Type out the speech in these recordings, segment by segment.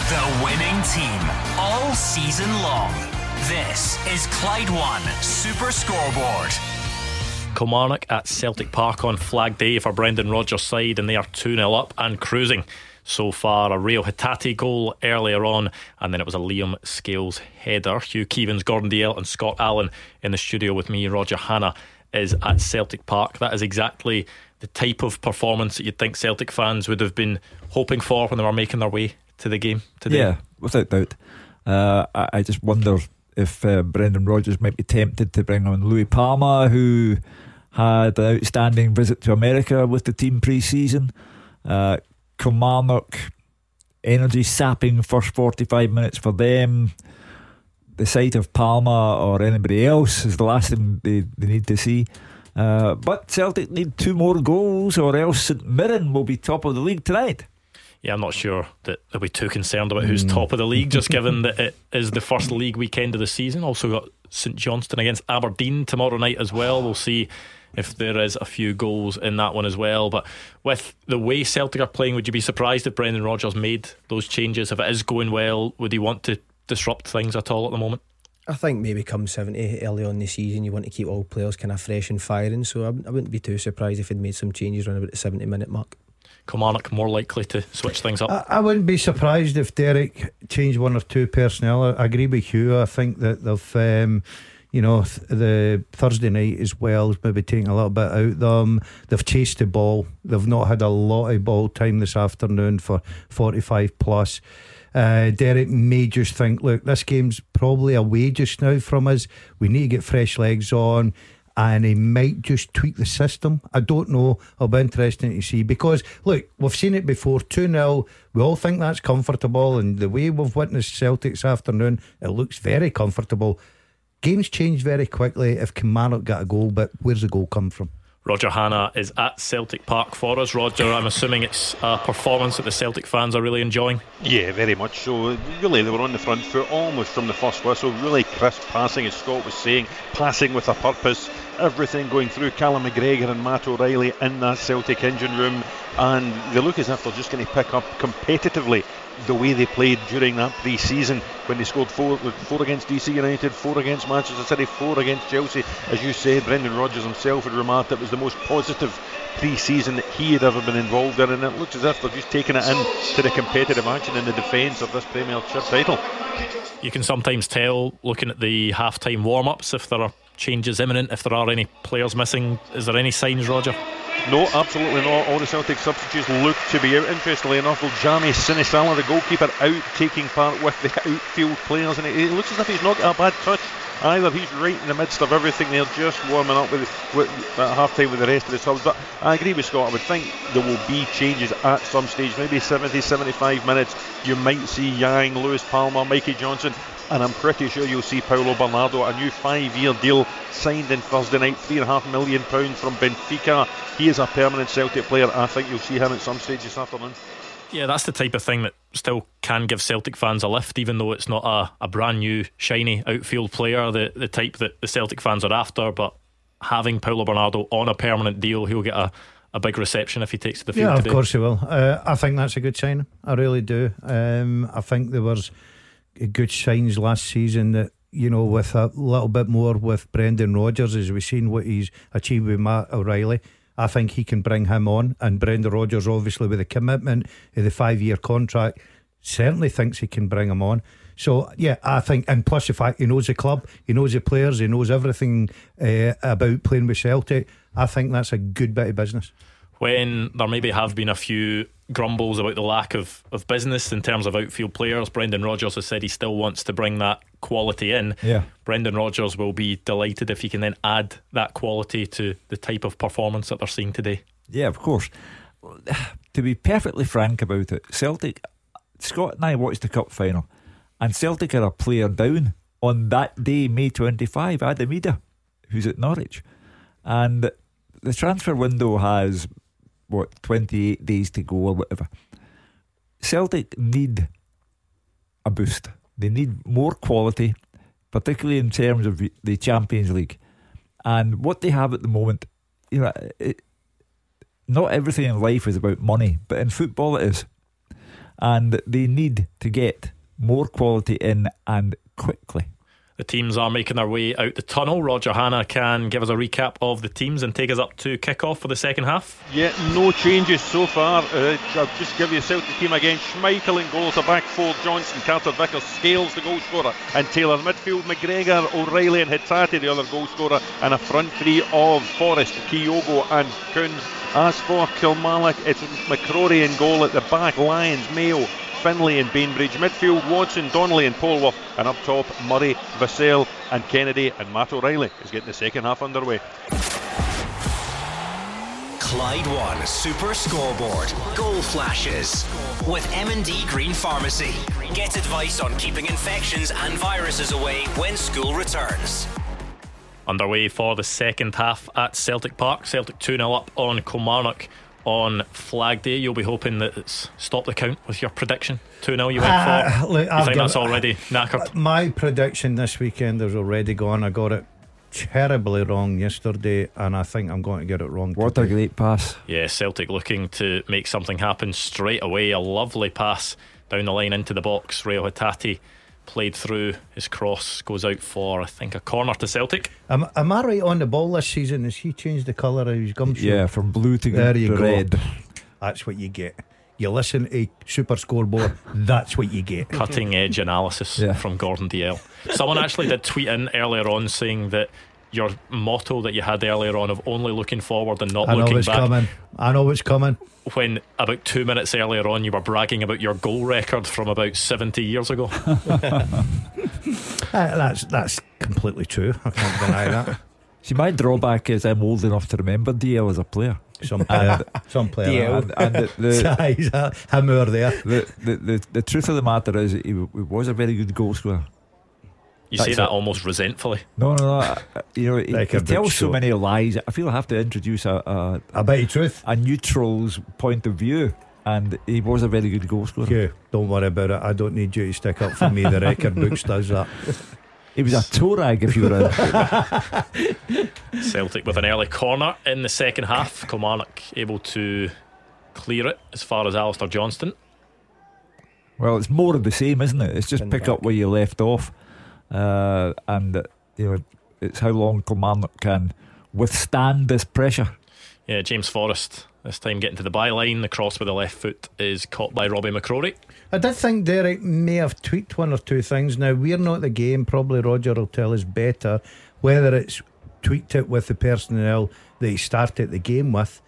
The winning team all season long. This is Clyde One Super Scoreboard. Kilmarnock at Celtic Park on Flag Day for Brendan Rodgers' side, and they are 2-0 up and cruising so far. A Rio Hatate goal earlier on, and then it was a Liam Scales header. Hugh Keevins, Gordon Dalziel and Scott Allen in the studio with me. Roger Hanna is at Celtic Park. That is exactly the type of performance that you'd think Celtic fans would have been hoping for when they were making their way to the game today. Yeah, without doubt. I just wonder if Brendan Rodgers might be tempted to bring on Louis Palma, who had an outstanding visit to America with the team pre-season. Kilmarnock, energy sapping first 45 minutes for them. The sight of Palma or anybody else is the last thing they need to see. But Celtic need 2 more goals, or else St Mirren will be top of the league tonight. Yeah, I'm not sure that they'll be too concerned about who's top of the league, just given that it is the first league weekend of the season. Also got St Johnstone against Aberdeen tomorrow night as well. We'll see if there is a few goals in that one as well. But with the way Celtic are playing, would you be surprised if Brendan Rodgers made those changes? If it is going well, would he want to disrupt things at all at the moment? I think maybe come 70 early on in the season, you want to keep all players kind of fresh and firing. So I wouldn't be too surprised if he'd made some changes around about the 70-minute mark. Kilmarnock more likely to switch things up. I wouldn't be surprised if Derek changed 1 or 2 personnel. I agree with Hugh. I think that they've the Thursday night as well is maybe taking a little bit out of them. They've chased the ball. They've not had a lot of ball time this afternoon for 45 plus. Derek may just think, look, this game's probably away just now from us. We need to get fresh legs on, and he might just tweak the system. I don't know. It'll be interesting to see, because look, we've seen it before. 2-0, we all think that's comfortable, and the way we've witnessed Celtic this afternoon, it looks very comfortable. Games change very quickly if Kilmarnock got a goal, but where's the goal come from? Roger Hanna is at Celtic Park for us. Roger, I'm assuming it's a performance that the Celtic fans are really enjoying. Yeah, very much so. Really, they were on the front foot almost from the first whistle. Really crisp passing, as Scott was saying, passing with a purpose. Everything going through Callum McGregor and Matt O'Reilly in that Celtic engine room, and they look as if they're just going to pick up competitively the way they played during that pre-season, when they scored 4 against DC United, 4 against Manchester City, 4 against Chelsea. As you said, Brendan Rodgers himself had remarked it was the most positive pre-season that he had ever been involved in, and it looks as if they're just taking it in to the competitive action in the defence of this Premiership title. You can sometimes tell, looking at the half-time warm-ups, if there are changes imminent, if there are any players missing. Is there any signs, Roger? No, absolutely not. All the Celtic substitutes look to be out. Interestingly enough, Jami Sinisala, the goalkeeper, out taking part with the outfield players, and it looks as if he's not got a bad touch either. He's right in the midst of everything. They're just warming up with at half time with the rest of the subs. But I agree with Scott. I would think there will be changes at some stage, maybe 70-75 minutes. You might see Yang, Lewis Palmer, Mikey Johnson, and I'm pretty sure you'll see Paulo Bernardo, a new 5-year deal signed in Thursday night, £3.5 million from Benfica. He is a permanent Celtic player. I think you'll see him at some stage this afternoon. Yeah, that's the type of thing that still can give Celtic fans a lift, even though it's not a brand new shiny outfield player, the type that the Celtic fans are after. But having Paulo Bernardo on a permanent deal, he'll get a big reception if he takes to the field today. Of course he will. I think that's a good sign. I really do. I think there was good signs last season that, you know, with a little bit more with Brendan Rodgers, as we've seen what he's achieved with Matt O'Reilly. I think he can bring him on, and Brendan Rodgers, obviously with the commitment of the 5-year contract, certainly thinks he can bring him on. So yeah, I think, and plus the fact he knows the club, he knows the players, he knows everything about playing with Celtic. I think that's a good bit of business. When there maybe have been a few grumbles about the lack of business in terms of outfield players, Brendan Rodgers has said he still wants to bring that quality in. Yeah. Brendan Rodgers will be delighted if he can then add that quality to the type of performance that they're seeing today. Yeah, of course. To be perfectly frank about it, Celtic, Scott and I watched the cup final, and Celtic are a player down on that day, May 25, Adam Ida, who's at Norwich. And the transfer window has 28 days to go or whatever. Celtic need a boost. They need more quality, particularly in terms of the Champions League. And what they have at the moment, you know, not everything in life is about money, but in football it is. and they need to get more quality in and quickly. The teams are making their way out the tunnel. Roger Hanna can give us a recap of the teams and take us up to kick-off for the second half. Yeah, no changes so far. I'll just give you a Celtic team again. Schmeichel in goals, a back four: Johnson, Carter Vickers, Scales the goal scorer, and Taylor. Midfield: McGregor, O'Reilly and Hitati the other goal scorer, and a front three of Forrest, Kyogo and Kuhn. As for Kilmarnock, it's McCrory in goal. At the back, Lyons, Mayo, Finlay and Bainbridge. Midfield: Watson, Donnelly and Polworth, and up top Murray, Vassell and Kennedy, and Matt O'Reilly is getting the second half underway. Clyde One Super Scoreboard. Goal flashes with M&D Green Pharmacy. Get advice on keeping infections and viruses away when school returns. Underway for the second half at Celtic Park. Celtic 2-0 up on Kilmarnock on Flag Day. You'll be hoping that it's stopped the count with your prediction. 2-0 you went for. Look, you think that's already knackered? My prediction this weekend is already gone. I got it terribly wrong yesterday, and I think I'm going to get it wrong What today. a great pass. Yeah, Celtic looking to make something happen straight away. A lovely pass down the line into the box. Rio Hitati played through, his cross goes out for, I think, a corner to Celtic. Am I right on the ball this season? Has he changed the colour of his gumshoe? Yeah, from blue to There you go. red. That's what you get. You listen to Super Scoreboard, that's what you get. Cutting edge analysis from Gordon DL. Someone actually did tweet in earlier on saying that your motto that you had earlier on of only looking forward and not looking back. I know it's coming. When about 2 minutes earlier on you were bragging about your goal record from about 70 years ago. That's completely true. I can't deny that. See, my drawback is I'm old enough to remember DL as a player. Some player. And him or there. The truth of the matter is he was a very good goal scorer. You say that almost resentfully. No, you know, Like he a big tells so show. many lies. I feel I have to introduce a bit of truth. a neutral's point of view, and he was a very good goal scorer. Yeah, don't worry about it. I don't need you to stick up for me. The record books does that. He was a toe rag if you were in. Celtic with an early corner in the second half. Kilmarnock able to clear it as far as Alistair Johnston. Well, it's more of the same, isn't it? It's just pick up where you left off, and you know, it's how long Kilmarnock can withstand this pressure. Yeah, James Forrest this time getting to the byline. The cross with the left foot is caught by Robbie McCrory. I did think Derek may have tweaked one or two things. Now, we're not the game. Probably Roger will tell us better whether it's tweaked it with the personnel that he started the game with,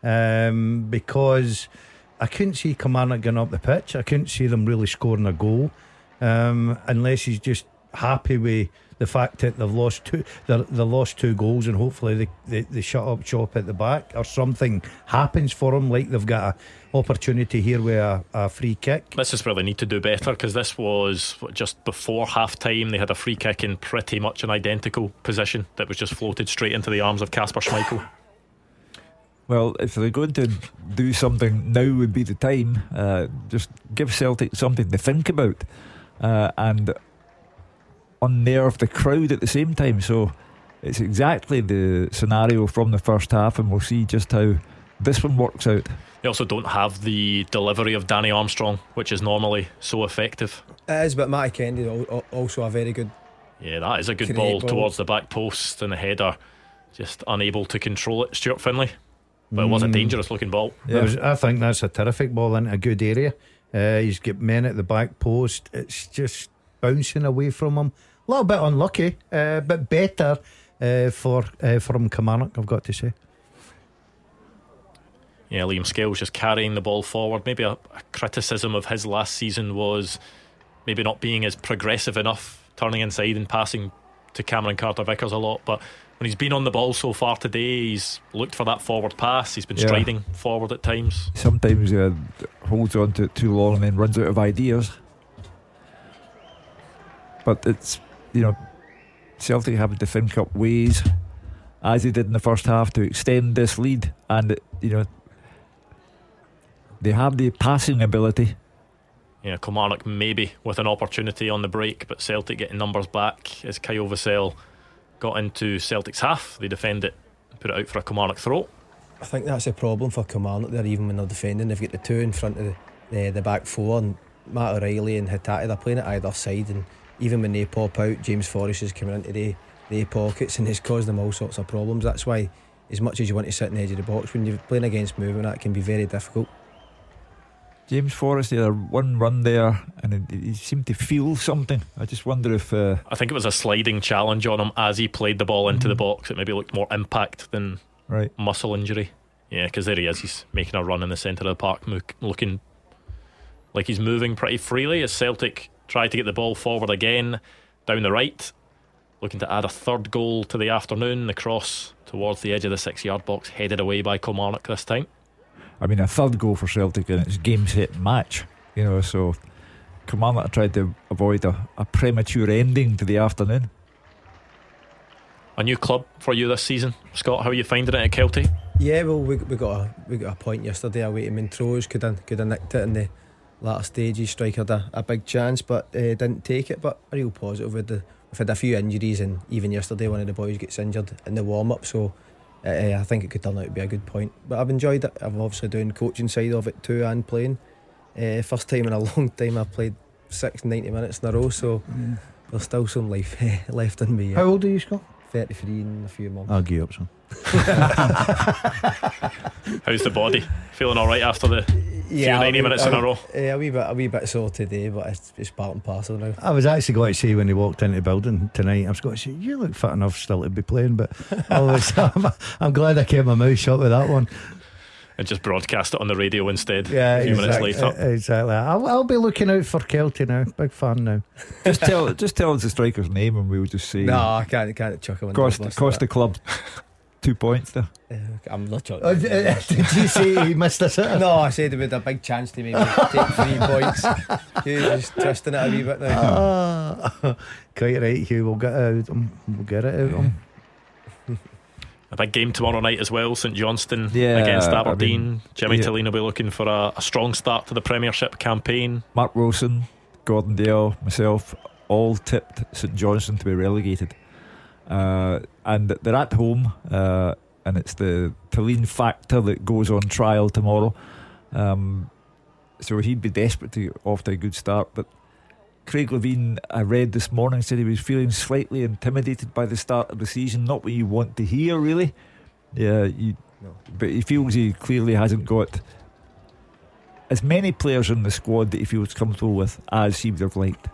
because I couldn't see Kilmarnock getting up the pitch. I couldn't see them really scoring a goal, unless he's just happy with the fact that they've lost two goals, and hopefully they shut up shop at the back, or something happens for them, like they've got an opportunity here with a free kick. This is where they need to do better, because this was just before half time. They had a free kick in pretty much an identical position that was just floated straight into the arms of Kasper Schmeichel. Well, if they're going to do something, now would be the time. Just give Celtic something to think about, and unnerve the crowd at the same time. So it's exactly the scenario from the first half, and we'll see just how this one works out. They also don't have the delivery of Danny Armstrong, which is normally so effective. It is, but Matty Kennedy also a very good. Yeah, that is a good ball towards the back post, and the header just unable to control it. Stuart Finlay, but it was a dangerous looking ball. Yeah. I think that's a terrific ball into a good area. He's got men at the back post. It's just bouncing away from him. A little bit unlucky, but better from Kilmarnock, I've got to say. Yeah, Liam Scales just carrying the ball forward. Maybe a criticism of his last season was maybe not being as progressive enough, turning inside and passing to Cameron Carter-Vickers a lot. But when he's been on the ball so far today, he's looked for that forward pass. He's been striding forward at times. Sometimes holds on to it too long and then runs out of ideas. But it's, you know, Celtic having to think up ways, as they did in the first half, to extend this lead. And, you know, they have the passing ability. Yeah, Kilmarnock maybe with an opportunity on the break, but Celtic getting numbers back as Kyle Vassell got into Celtic's half. They defend it, put it out for a Kilmarnock throw. I think that's a problem for Kilmarnock there. Even when they're defending, they've got the two in front of the back four, and Matt O'Reilly and Hatate, they're playing at either side, and even when they pop out, James Forrest is coming into the pockets, and it's caused them all sorts of problems. That's why, as much as you want to sit in the edge of the box, when you're playing against movement, that can be very difficult. James Forrest, he had one run there and he seemed to feel something. I just wonder if I think it was a sliding challenge on him as he played the ball into the box. It maybe looked more impact than muscle injury. Yeah, because there he is, he's making a run in the centre of the park, looking like he's moving pretty freely as Celtic try to get the ball forward again down the right, looking to add a third goal to the afternoon. The cross towards the edge of the 6-yard box, headed away by Kilmarnock this time. I mean, a third goal for Celtic and it's game, set, match, you know, so Kilmarnock tried to avoid a premature ending to the afternoon. A new club for you this season, Scott. How are you finding it at Kelty? Yeah, well, we got a point yesterday away to Montrose. Could have nicked it in the latter stages. Striker had a big chance, but didn't take it. But a real positive. We've had a few injuries, and even yesterday one of the boys gets injured in the warm up. So I think it could turn out to be a good point. But I've enjoyed it. I'm obviously doing coaching side of it too and playing. First time in a long time I've played 90 minutes in a row. So there's still some life left in me. How old are you, Scott? 33 in a few months. I'll give up some. How's the body? Feeling alright after the few 90 minutes in a row? A wee bit sore today, but it's part and parcel now. I was actually going to say when he walked into the building tonight, I was going to say, you look fit enough still to be playing, but I'm glad I kept my mouth shut with that one. And just broadcast it on the radio instead. Yeah, a few minutes later. Exactly. I'll be looking out for Kelty now. Big fan now. Just tell us the striker's name and we'll just say. No, I can't chuck him in. Cost the club 2 points there. I'm not chucking. Did you say he missed a sitter? No, I said he had a big chance to maybe take 3 points. Hugh's just twisting it a wee bit now. Quite right, Hugh. We'll get it out. We'll get it out. A big game tomorrow night as well, St Johnstone I against mean, Aberdeen. Jimmy Tilley will be looking for a strong start to the Premiership campaign. Mark Wilson, Gordon Dale, myself all tipped St Johnstone to be relegated, and they're at home, and it's the Tilley factor that goes on trial tomorrow, so he'd be desperate to get off to a good start. But Craig Levein, I read this morning, said he was feeling slightly intimidated by the start of the season. Not what you want to hear, really. Yeah, but he feels he clearly hasn't got as many players in the squad that he feels comfortable with as he would have liked.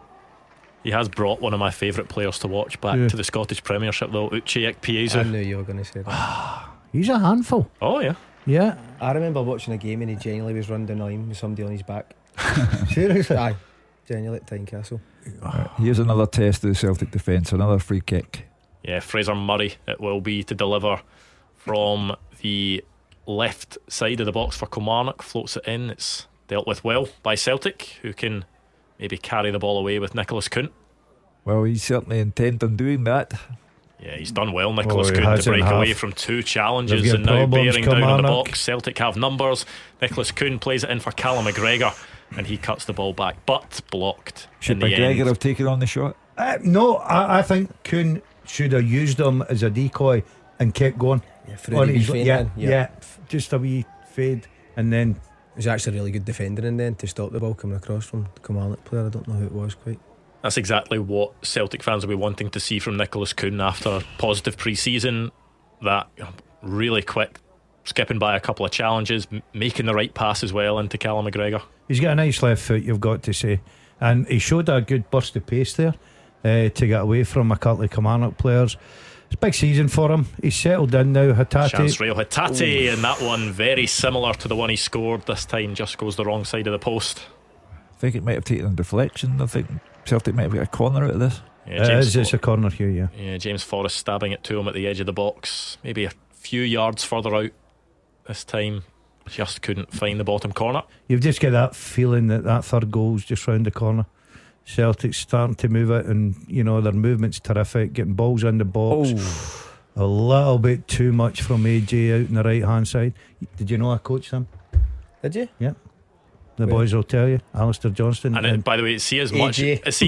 He has brought one of my favourite players to watch back to the Scottish Premiership, though, Uche Ikpeazu. I knew you were going to say that. He's a handful. Oh, yeah. Yeah. I remember watching a game and he genuinely was running down the line with somebody on his back. Seriously? Aye. Genuinely at Tynecastle. Here's another test of the Celtic defence, another free kick. Yeah, Fraser Murray it will be to deliver from the left side of the box for Kilmarnock. Floats it in. It's dealt with well by Celtic, who can maybe carry the ball away with Nicholas Kuhn. Well, he's certainly intent on doing that. Yeah, he's done well, Nicholas he Kuhn, has to break in half. away from 2 challenges They've and got now problems, bearing down on the Kilmarnock. box. Celtic have numbers. Nicholas Kuhn plays it in for Callum McGregor and he cuts the ball back, but blocked. Should in the McGregor end. have taken on the shot? No, I think Kuhn should have used him as a decoy and kept going. Yeah, through the wee feint in. Yeah, just a wee fade, and then It was actually a really good defender in then to stop the ball coming across from the Kilmarnock player. I don't know who it was quite. That's exactly what Celtic fans will be wanting to see from Nicholas Kuhn after a positive pre-season. That really quick, skipping by a couple of challenges, making the right pass as well into Callum McGregor. he's got a nice left foot, you've got to say, and he showed a good burst of pace there to get away from a couple of Kilmarnock players. It's a big season for him. He's settled in now. Chance Rail Hatate, and that one very similar to the one he scored. This time just goes the wrong side of the post. I think it might have taken a deflection. I think Celtic might have got a corner out of this. Yeah, it's a corner here, yeah, James Forrest stabbing it to him at the edge of the box, maybe a few yards further out this time. Just couldn't find the bottom corner. You've just got that feeling that third goal's just round the corner. Celtic's starting to move it, and you know their movement's terrific, getting balls in the box. A little bit too much from AJ out on the right hand side. Did you know I coached them? Did you? Yeah. The boys will tell you, Alistair Johnston. And by the way, see as much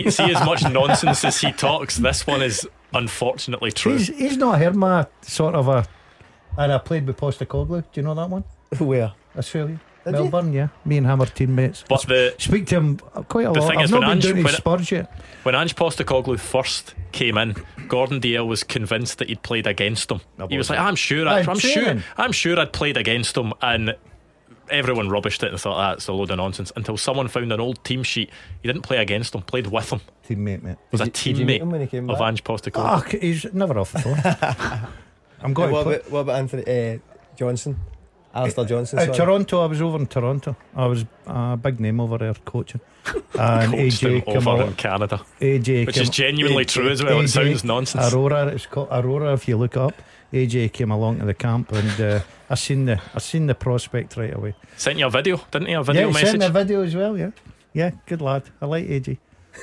nonsense as he talks, this one is unfortunately true. He's not heard my sort of and I played with Postecoglou. Do you know that one? Where? Australia. Did Melbourne, yeah. Me and him are teammates. But speak to him quite a the lot. thing I've is, not when been Ange- down to when- Spurs yet. When Ange Postecoglou first came in, Gordon Dalziel was convinced that he'd played against him. He was like, I'm sure I'd played against him, and everyone rubbished it and thought that's a load of nonsense until someone found an old team sheet. He didn't play against him, played with him. Teammate, mate. Was a Did you meet him when he teammate came of back? Ange Postecoglou. He's never off the phone. I'm going to What about Anthony Johnson? Alistair Johnson. sorry. Toronto. I was over in Toronto. I was a big name over there coaching. And Coached him AJ came over in along. Canada, AJ which came- is genuinely true as well. It sounds nonsense. Aurora, it's called Aurora. If you look up, AJ came along to the camp, and I seen the prospect right away. Sent you a video, didn't he? A video He message sent a video as well. Yeah, good lad. I like AJ.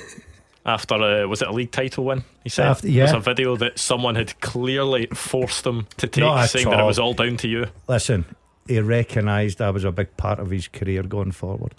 after was it a league title win? He said After- it yeah. was a video that someone had clearly forced him to take, Not at saying that it all. was all down to you. Listen, he recognised I was a big part of his career going forward.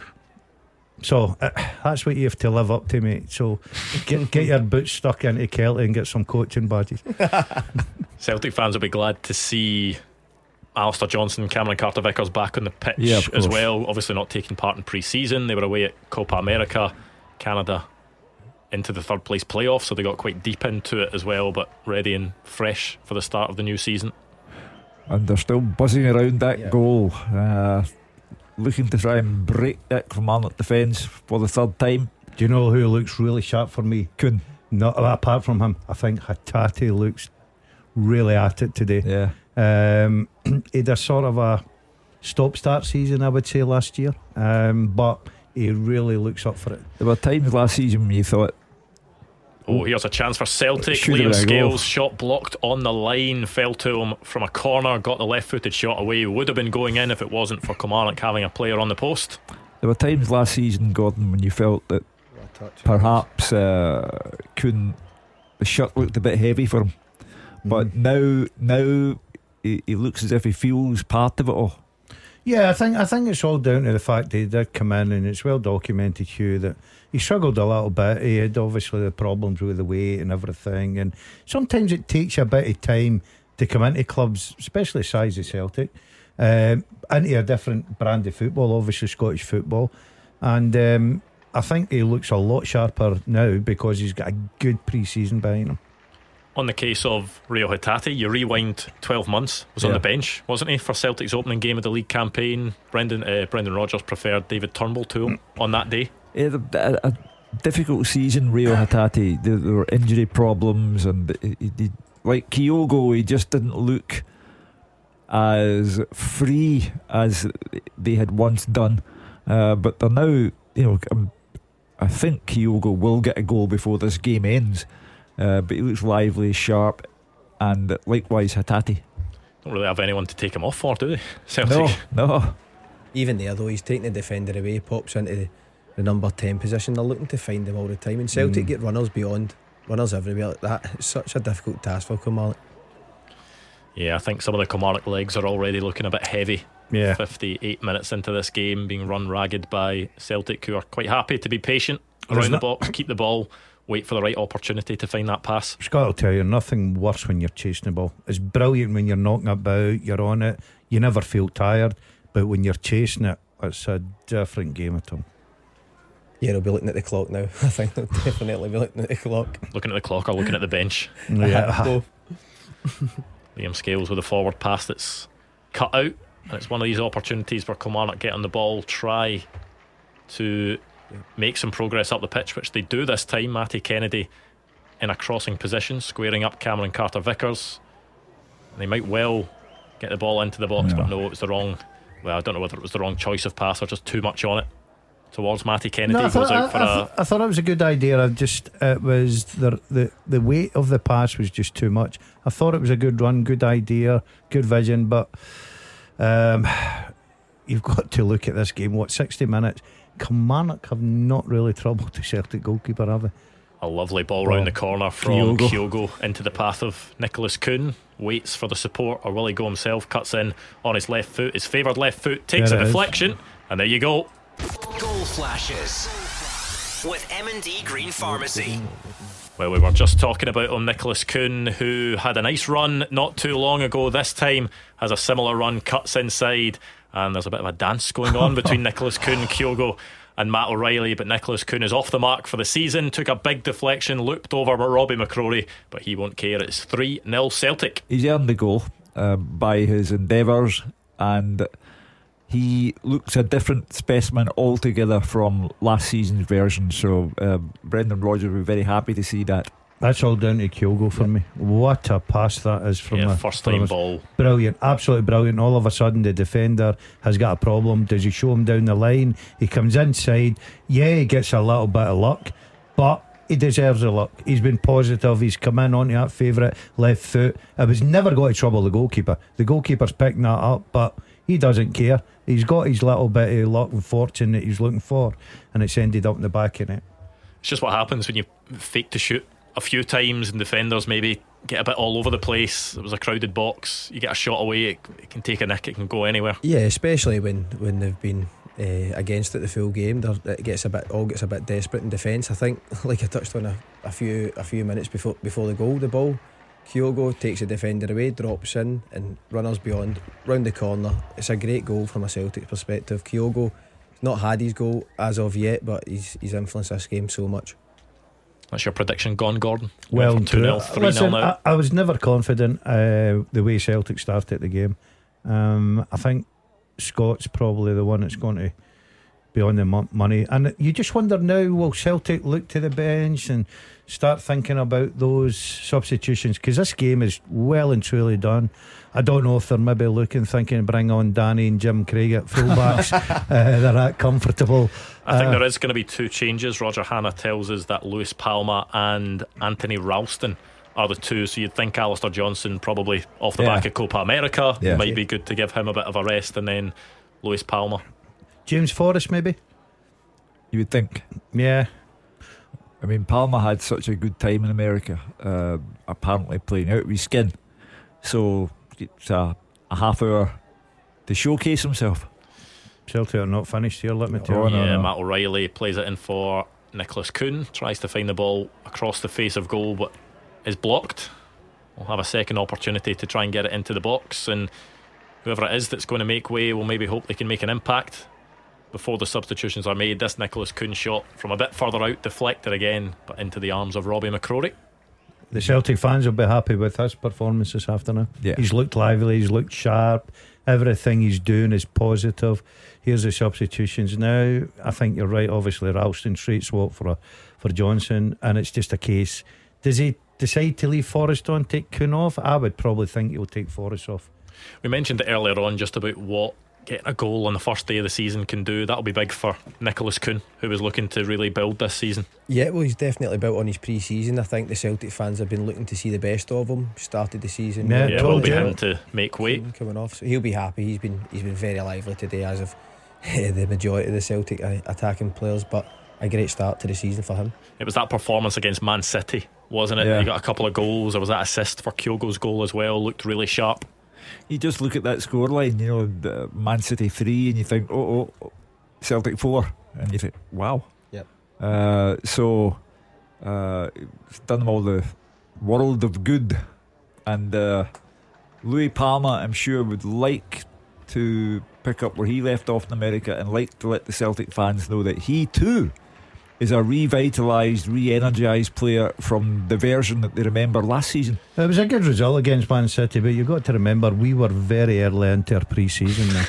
So that's what you have to live up to, mate. So get your boots stuck into Kelty and get some coaching badges. Celtic fans will be glad to see Alistair Johnson, Cameron Carter-Vickers back on the pitch Yeah, of as course. well. Obviously not taking part in pre-season. They were away at Copa America. Canada into the third place playoff, so they got quite deep into it as well, but ready and fresh for the start of the new season. And they're still buzzing around that Yeah. goal, looking to try and break that Kilmarnock defence for the third time. Do you know who looks really sharp for me? Kuhn. Not apart from him, I think Hatate looks really at it today. Yeah. He had a sort of a stop-start season, I would say, last year, but he really looks up for it. There were times last season when you thought, Oh, here's a chance for Celtic. Should Liam have been a goal. Scales, shot blocked on the line, fell to him from a corner, got the left-footed shot away. Would have been going in if it wasn't for Kilmarnock having a player on the post. there were times last season, Gordon, when you felt that perhaps Kuhn, the shirt looked a bit heavy for him. But now he looks as if he feels part of it all. Yeah, I think it's all down to the fact that he did come in, and it's well documented, Hugh, that he struggled a little bit. He had obviously the problems with the weight and everything, and sometimes it takes a bit of time to come into clubs, especially the size of Celtic, into a different brand of football, obviously Scottish football, and I think he looks a lot sharper now because he's got a good pre-season behind him. On the case of Rio Hatate, you rewind 12 months, was on Yeah. the bench, wasn't he, for Celtic's opening game of the league campaign. Brendan Rodgers preferred David Turnbull to him on that day. He had a difficult season, Rio Hatate. There were injury problems, and like Kyogo, he just didn't look as free as they had once done. But they're now, I think Kyogo will get a goal before this game ends. But he looks lively, sharp, and likewise Hatate. Don't really have anyone to take him off for, do they? Celtic. No. Even there though, he's taking the defender away, pops into the number 10 position. They're looking to find him all the time, and Celtic get runners everywhere like that. It's such a difficult task for Kilmarnock. Yeah, I think some of the Kilmarnock legs are already looking a bit heavy. Yeah. 58 minutes into this game, being run ragged by Celtic, who are quite happy to be patient There's around the not- box, keep the ball, wait for the right opportunity to find that pass. Scott will tell you, nothing worse when you're chasing the ball. It's brilliant when you're knocking it about, you're on it, you never feel tired, but when you're chasing it, it's a different game at all. Yeah, they'll be looking at the clock now. I think they'll definitely be looking at the clock. Looking at the clock or looking at the bench. Yeah. Both. Liam Scales with a forward pass that's cut out, and it's one of these opportunities where Kilmarnock get on the ball, try to make some progress up the pitch, which they do this time. Matty Kennedy in a crossing position, squaring up Cameron Carter-Vickers. They might well get the ball into the box, but no, it was the wrong. Well, I don't know whether it was the wrong choice of pass or just too much on it towards Matty Kennedy. No, I Goes out for I thought it was a good idea. It was the weight of the pass was just too much. I thought it was a good run, good idea, good vision, but you've got to look at this game. 60 minutes? Kilmarnock have not really troubled the Celtic goalkeeper, have they? a lovely ball round the corner from Kyogo into the path of Nicholas Kuhn. Waits for the support, or will he go himself? Cuts in on his left foot, his favoured left foot, takes a deflection, and there you go. Goal flashes with M&D Green Pharmacy. Well, we were just talking about Nicholas Kuhn, who had a nice run not too long ago. This time has a similar run, cuts inside, and there's a bit of a dance going on between Nicholas Kuhn, Kyogo and Matt O'Reilly. But Nicholas Kuhn is off the mark for the season. Took a big deflection, looped over by Robbie McCrory, but he won't care. It's 3-0 Celtic. He's earned the goal by his endeavours, and he looks a different specimen altogether from last season's version. So Brendan Rodgers will be very happy to see that. That's all down to Kyogo for me. What a pass that is from a first time ball. Brilliant, absolutely brilliant. All of a sudden the defender has got a problem. Does he show him down the line? He comes inside. Yeah, he gets a little bit of luck, but he deserves the luck. He's been positive. He's come in onto that favourite left foot. It was never going to trouble the goalkeeper. The goalkeeper's picking that up, but he doesn't care. He's got his little bit of luck and fortune that he's looking for, and it's ended up in the back of it. It's just what happens when you fake to shoot a few times and defenders maybe get a bit all over the place. It was a crowded box. You get a shot away, it can take a nick, it can go anywhere. Yeah, especially when they've been against it the full game. It gets a bit desperate in defence. I think, like I touched on a few minutes before the goal, the ball, Kyogo takes the defender away, drops in, and runners beyond, round the corner. It's a great goal from a Celtic perspective. Kyogo has not had his goal as of yet, but he's influenced this game so much. That's your prediction gone, Gordon? Well, 2-0, 3-0 now. I was never confident the way Celtic started the game. I think Scott's probably the one that's going to be on the money, and you just wonder now, will Celtic look to the bench and start thinking about those substitutions, because this game is well and truly done. I don't know if they're maybe thinking bring on Danny and Jim Craig at fullbacks. They're that comfortable. I think there is going to be two changes. Roger Hanna tells us that Lewis Palma and Anthony Ralston are the two, so you'd think Alistair Johnson probably off the back of Copa America might be good to give him a bit of a rest, and then Lewis Palma. James Forrest maybe, you would think. Yeah, I mean, Palma had such a good time in America, apparently playing out of his skin, so it's a half hour to showcase himself. Celtic are not finished here, let me tell you. Yeah, Matt O'Reilly plays it in for Nicholas Kuhn, tries to find the ball across the face of goal but is blocked. We'll have a second opportunity to try and get it into the box, and whoever it is that's going to make way will maybe hope they can make an impact before the substitutions are made. This Nicholas Kuhn shot from a bit further out, deflected again, but into the arms of Robbie McCrory. The Celtic fans will be happy with his performance this afternoon. He's looked lively, he's looked sharp. Everything he's doing is positive. Here's the substitutions now. I think you're right. Obviously, Ralston straight swap for Johnson, and it's just a case. Does he decide to leave Forrest on, take Kuhn off? I would probably think he'll take Forrest off. We mentioned it earlier on just about what getting a goal on the first day of the season can do. That'll be big for Nicholas Kuhn, who was looking to really build this season. Yeah, well, he's definitely built on his pre-season. I think the Celtic fans have been looking to see the best of him. Started the season, it will be him to make weight coming off, so he'll be happy. He's been very lively today, as of the majority of the Celtic attacking players, but a great start to the season for him. It was that performance against Man City, wasn't it? He got a couple of goals. There was that assist for Kyogo's goal as well. Looked really sharp. You just look at that scoreline, you know, the Man City 3, and you think, Celtic 4, and you think, wow. Yep. So it's done them all the world of good, and Louis Palma, I'm sure, would like to pick up where he left off in America, and like to let the Celtic fans know that he too is a revitalised, re-energised player from the version that they remember last season. It was a good result against Man City, but you've got to remember we were very early into our pre-season now.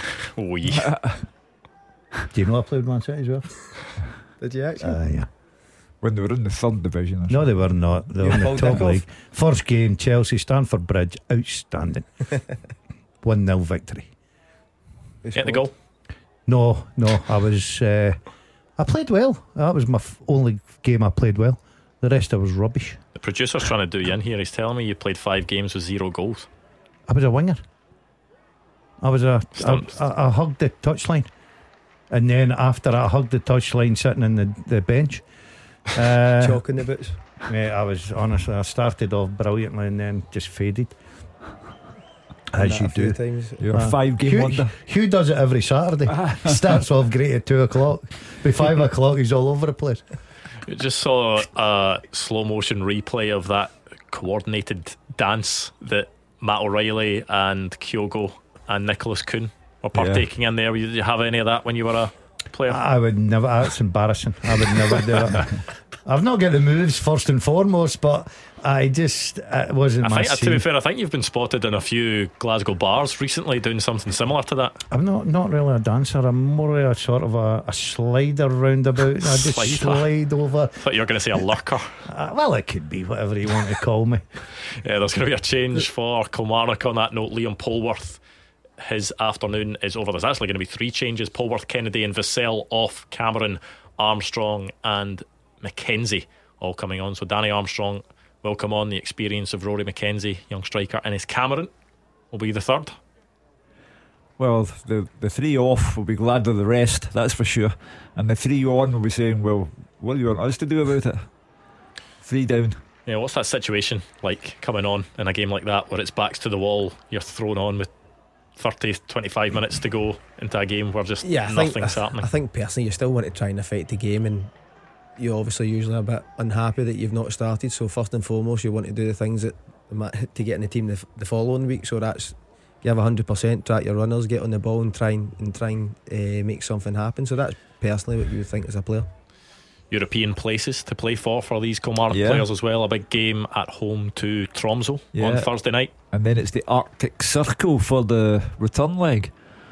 Do you know I played Man City as well? Did you actually? Yeah. When they were in the third division. No, they were not. They were in the top league. First game, Chelsea, Stamford Bridge, outstanding. 1-0 victory. Get the goal? No, I was I played well. That was my only game I played well. The rest I was rubbish. The producer's trying to do you in here. He's telling me you played 5 games with 0 goals. I was a winger. I hugged the touchline, and then after I hugged the touchline, sitting in the bench, chalking the boots. Mate, I was honestly, I started off brilliantly and then just faded. As you do. You're a 5-game wonder. Hugh does it every Saturday. Starts off great at 2 o'clock. By 5 o'clock he's all over the place. Just saw a slow motion replay of that coordinated dance that Matt O'Reilly and Kyogo and Nicholas Kuhn were partaking in there. Did you have any of that when you were a player? I would never. That's embarrassing. I would never do it. I've not got the moves first and foremost, but it wasn't my scene. To be fair, I think you've been spotted in a few Glasgow bars recently doing something similar to that. I'm not really a dancer. I'm more a sort of a slider roundabout. I just slide over. I thought you were going to say a lurker. Well, it could be whatever you want to call me. Yeah, there's going to be a change for Kilmarnock on that note. Liam Polworth, his afternoon is over. There's actually going to be 3 changes: Polworth, Kennedy and Vassell off, Cameron, Armstrong and McKenzie all coming on. So Danny Armstrong will come on. The experience of Rory McKenzie, young striker, and his Cameron will be the third. Well, the 3 off will be glad of the rest, that's for sure. And the 3 on will be saying, well, what do you want us to do about it? 3 down. Yeah, what's that situation like coming on in a game like that where it's backs to the wall, you're thrown on with 30-25 minutes to go into a game where just nothing's happening? I think personally you still want to try and affect the game, and you're obviously usually a bit unhappy that you've not started. So first and foremost, you want to do the things that to get in the team the following week. So that's give 100%, track your runners, get on the ball and try and make something happen. So that's personally what you would think as a player. European places to play for these Kilmarnock players as well. A big game at home to Tromsø on Thursday night, and then it's the Arctic Circle for the return leg.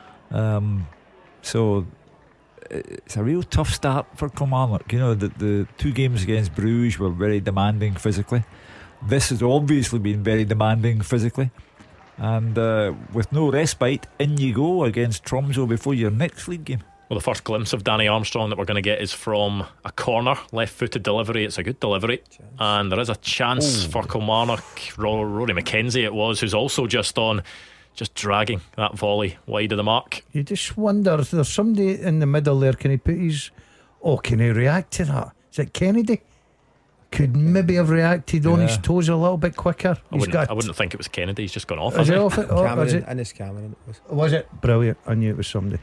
So it's a real tough start for Kilmarnock. You know, the 2 games against Bruges were very demanding physically. This has obviously been very demanding physically, and with no respite, in you go against Tromsø before your next league game. Well, the first glimpse of Danny Armstrong that we're going to get is from a corner, left-footed delivery. It's a good delivery, and there is a chance for Kilmarnock. Rory McKenzie it was, who's also just dragging that volley wide of the mark. You just wonder if there's somebody in the middle there. Can he react to that? Is it Kennedy? Could maybe have reacted on his toes a little bit quicker. I wouldn't think it was Kennedy. He's just gone off. Is it off it? Cameron, and it's Cameron. Was it? Brilliant. I knew it was somebody.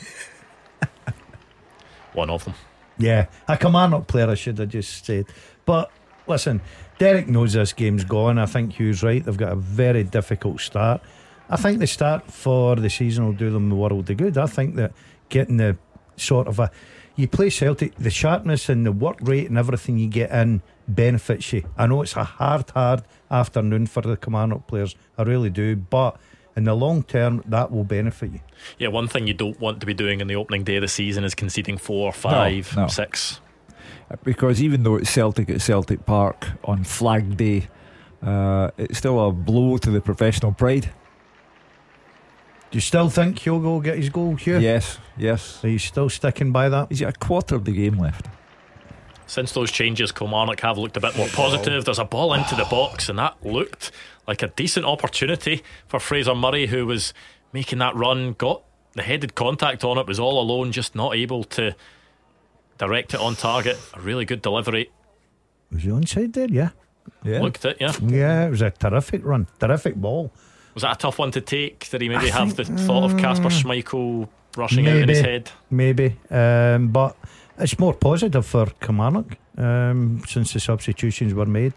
One of them. Yeah, a Kilmarnock player, I should have just said. But listen, Derek knows this game's gone. I think Hugh's right. They've got a very difficult start. I think the start for the season will do them the world of good. I think that getting the sort of you play Celtic, the sharpness and the work rate and everything you get in benefits you. I know it's a hard afternoon for the Kilmarnock players, I really do, but in the long term that will benefit you. Yeah, one thing you don't want to be doing in the opening day of the season is conceding 4, 5, 6. Because even though it's Celtic at Celtic Park on Flag Day, it's still a blow to the professional pride. Do you still think Kyogo will get his goal, Hugh? Yes. So he's still sticking by that? He's got a quarter of the game left. Since those changes, Kilmarnock have looked a bit more positive. There's a ball into the box, and that looked like a decent opportunity for Fraser Murray, who was making that run, got the headed contact on it, was all alone, just not able to direct it on target. A really good delivery. Was he onside there? Yeah. Looked it, Yeah, it was a terrific run, terrific ball. Was that a tough one to take? Did he maybe have the thought of Kasper Schmeichel rushing out in his head? Maybe, but it's more positive for Kilmarnock since the substitutions were made.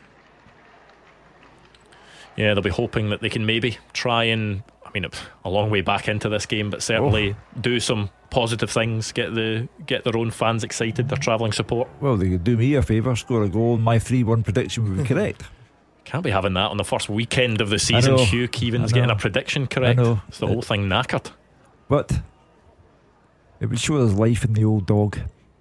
Yeah, they'll be hoping that they can maybe try and, I mean, a long way back into this game, but certainly do some positive things, get their own fans excited, their travelling support. Well, they could do me a favour, score a goal, and my 3-1 prediction would be correct. Can't be having that on the first weekend of the season. Hugh Keevan's getting a prediction correct. It's the whole thing knackered. But it would show there's life in the old dog.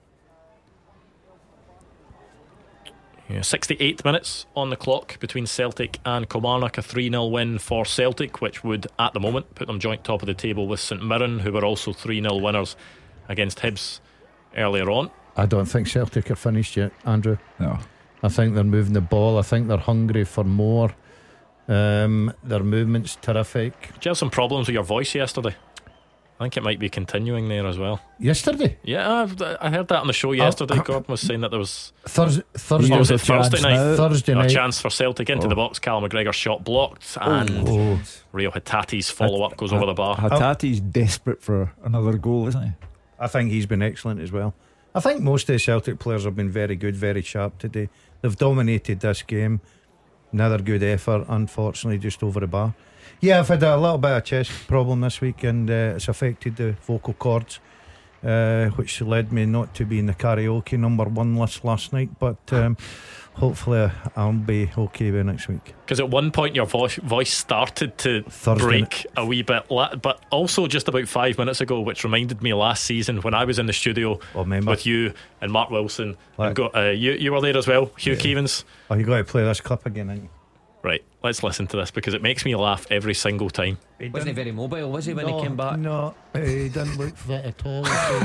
68 minutes on the clock between Celtic and Kilmarnock. A 3-0 win for Celtic, which would at the moment put them joint top of the table with St Mirren, who were also 3-0 winners against Hibs earlier on. I don't think Celtic are finished yet, Andrew. No, I think they're moving the ball. I think they're hungry for more. Their movement's terrific. Did you have some problems with your voice yesterday? I think it might be continuing there as well. Yesterday? Yeah, I heard that on the show yesterday. Gordon was saying that there was Thursday night. A chance for Celtic into the box. Callum McGregor's shot blocked, and Rio Hatate's follow-up goes over the bar. Hatate's desperate for another goal, isn't he? I think he's been excellent as well. I think most of the Celtic players have been very good, very sharp today. They've dominated this game. Another good effort, unfortunately, just over the bar. Yeah, I've had a little bit of chest problem this week, and it's affected the vocal cords, which led me not to be in the karaoke #1 list last night. But hopefully I'll be okay by next week. Because at one point your voice started to Thursday break a wee bit, but also just about 5 minutes ago, which reminded me last season when I was in the studio with you and Mark Wilson. And you were there as well, Hugh Keevins. Oh, you got to play this clip again, ain't you? Right, let's listen to this because it makes me laugh every single time. Wasn't he very mobile, was he, when he came back? No, he didn't look fit at all.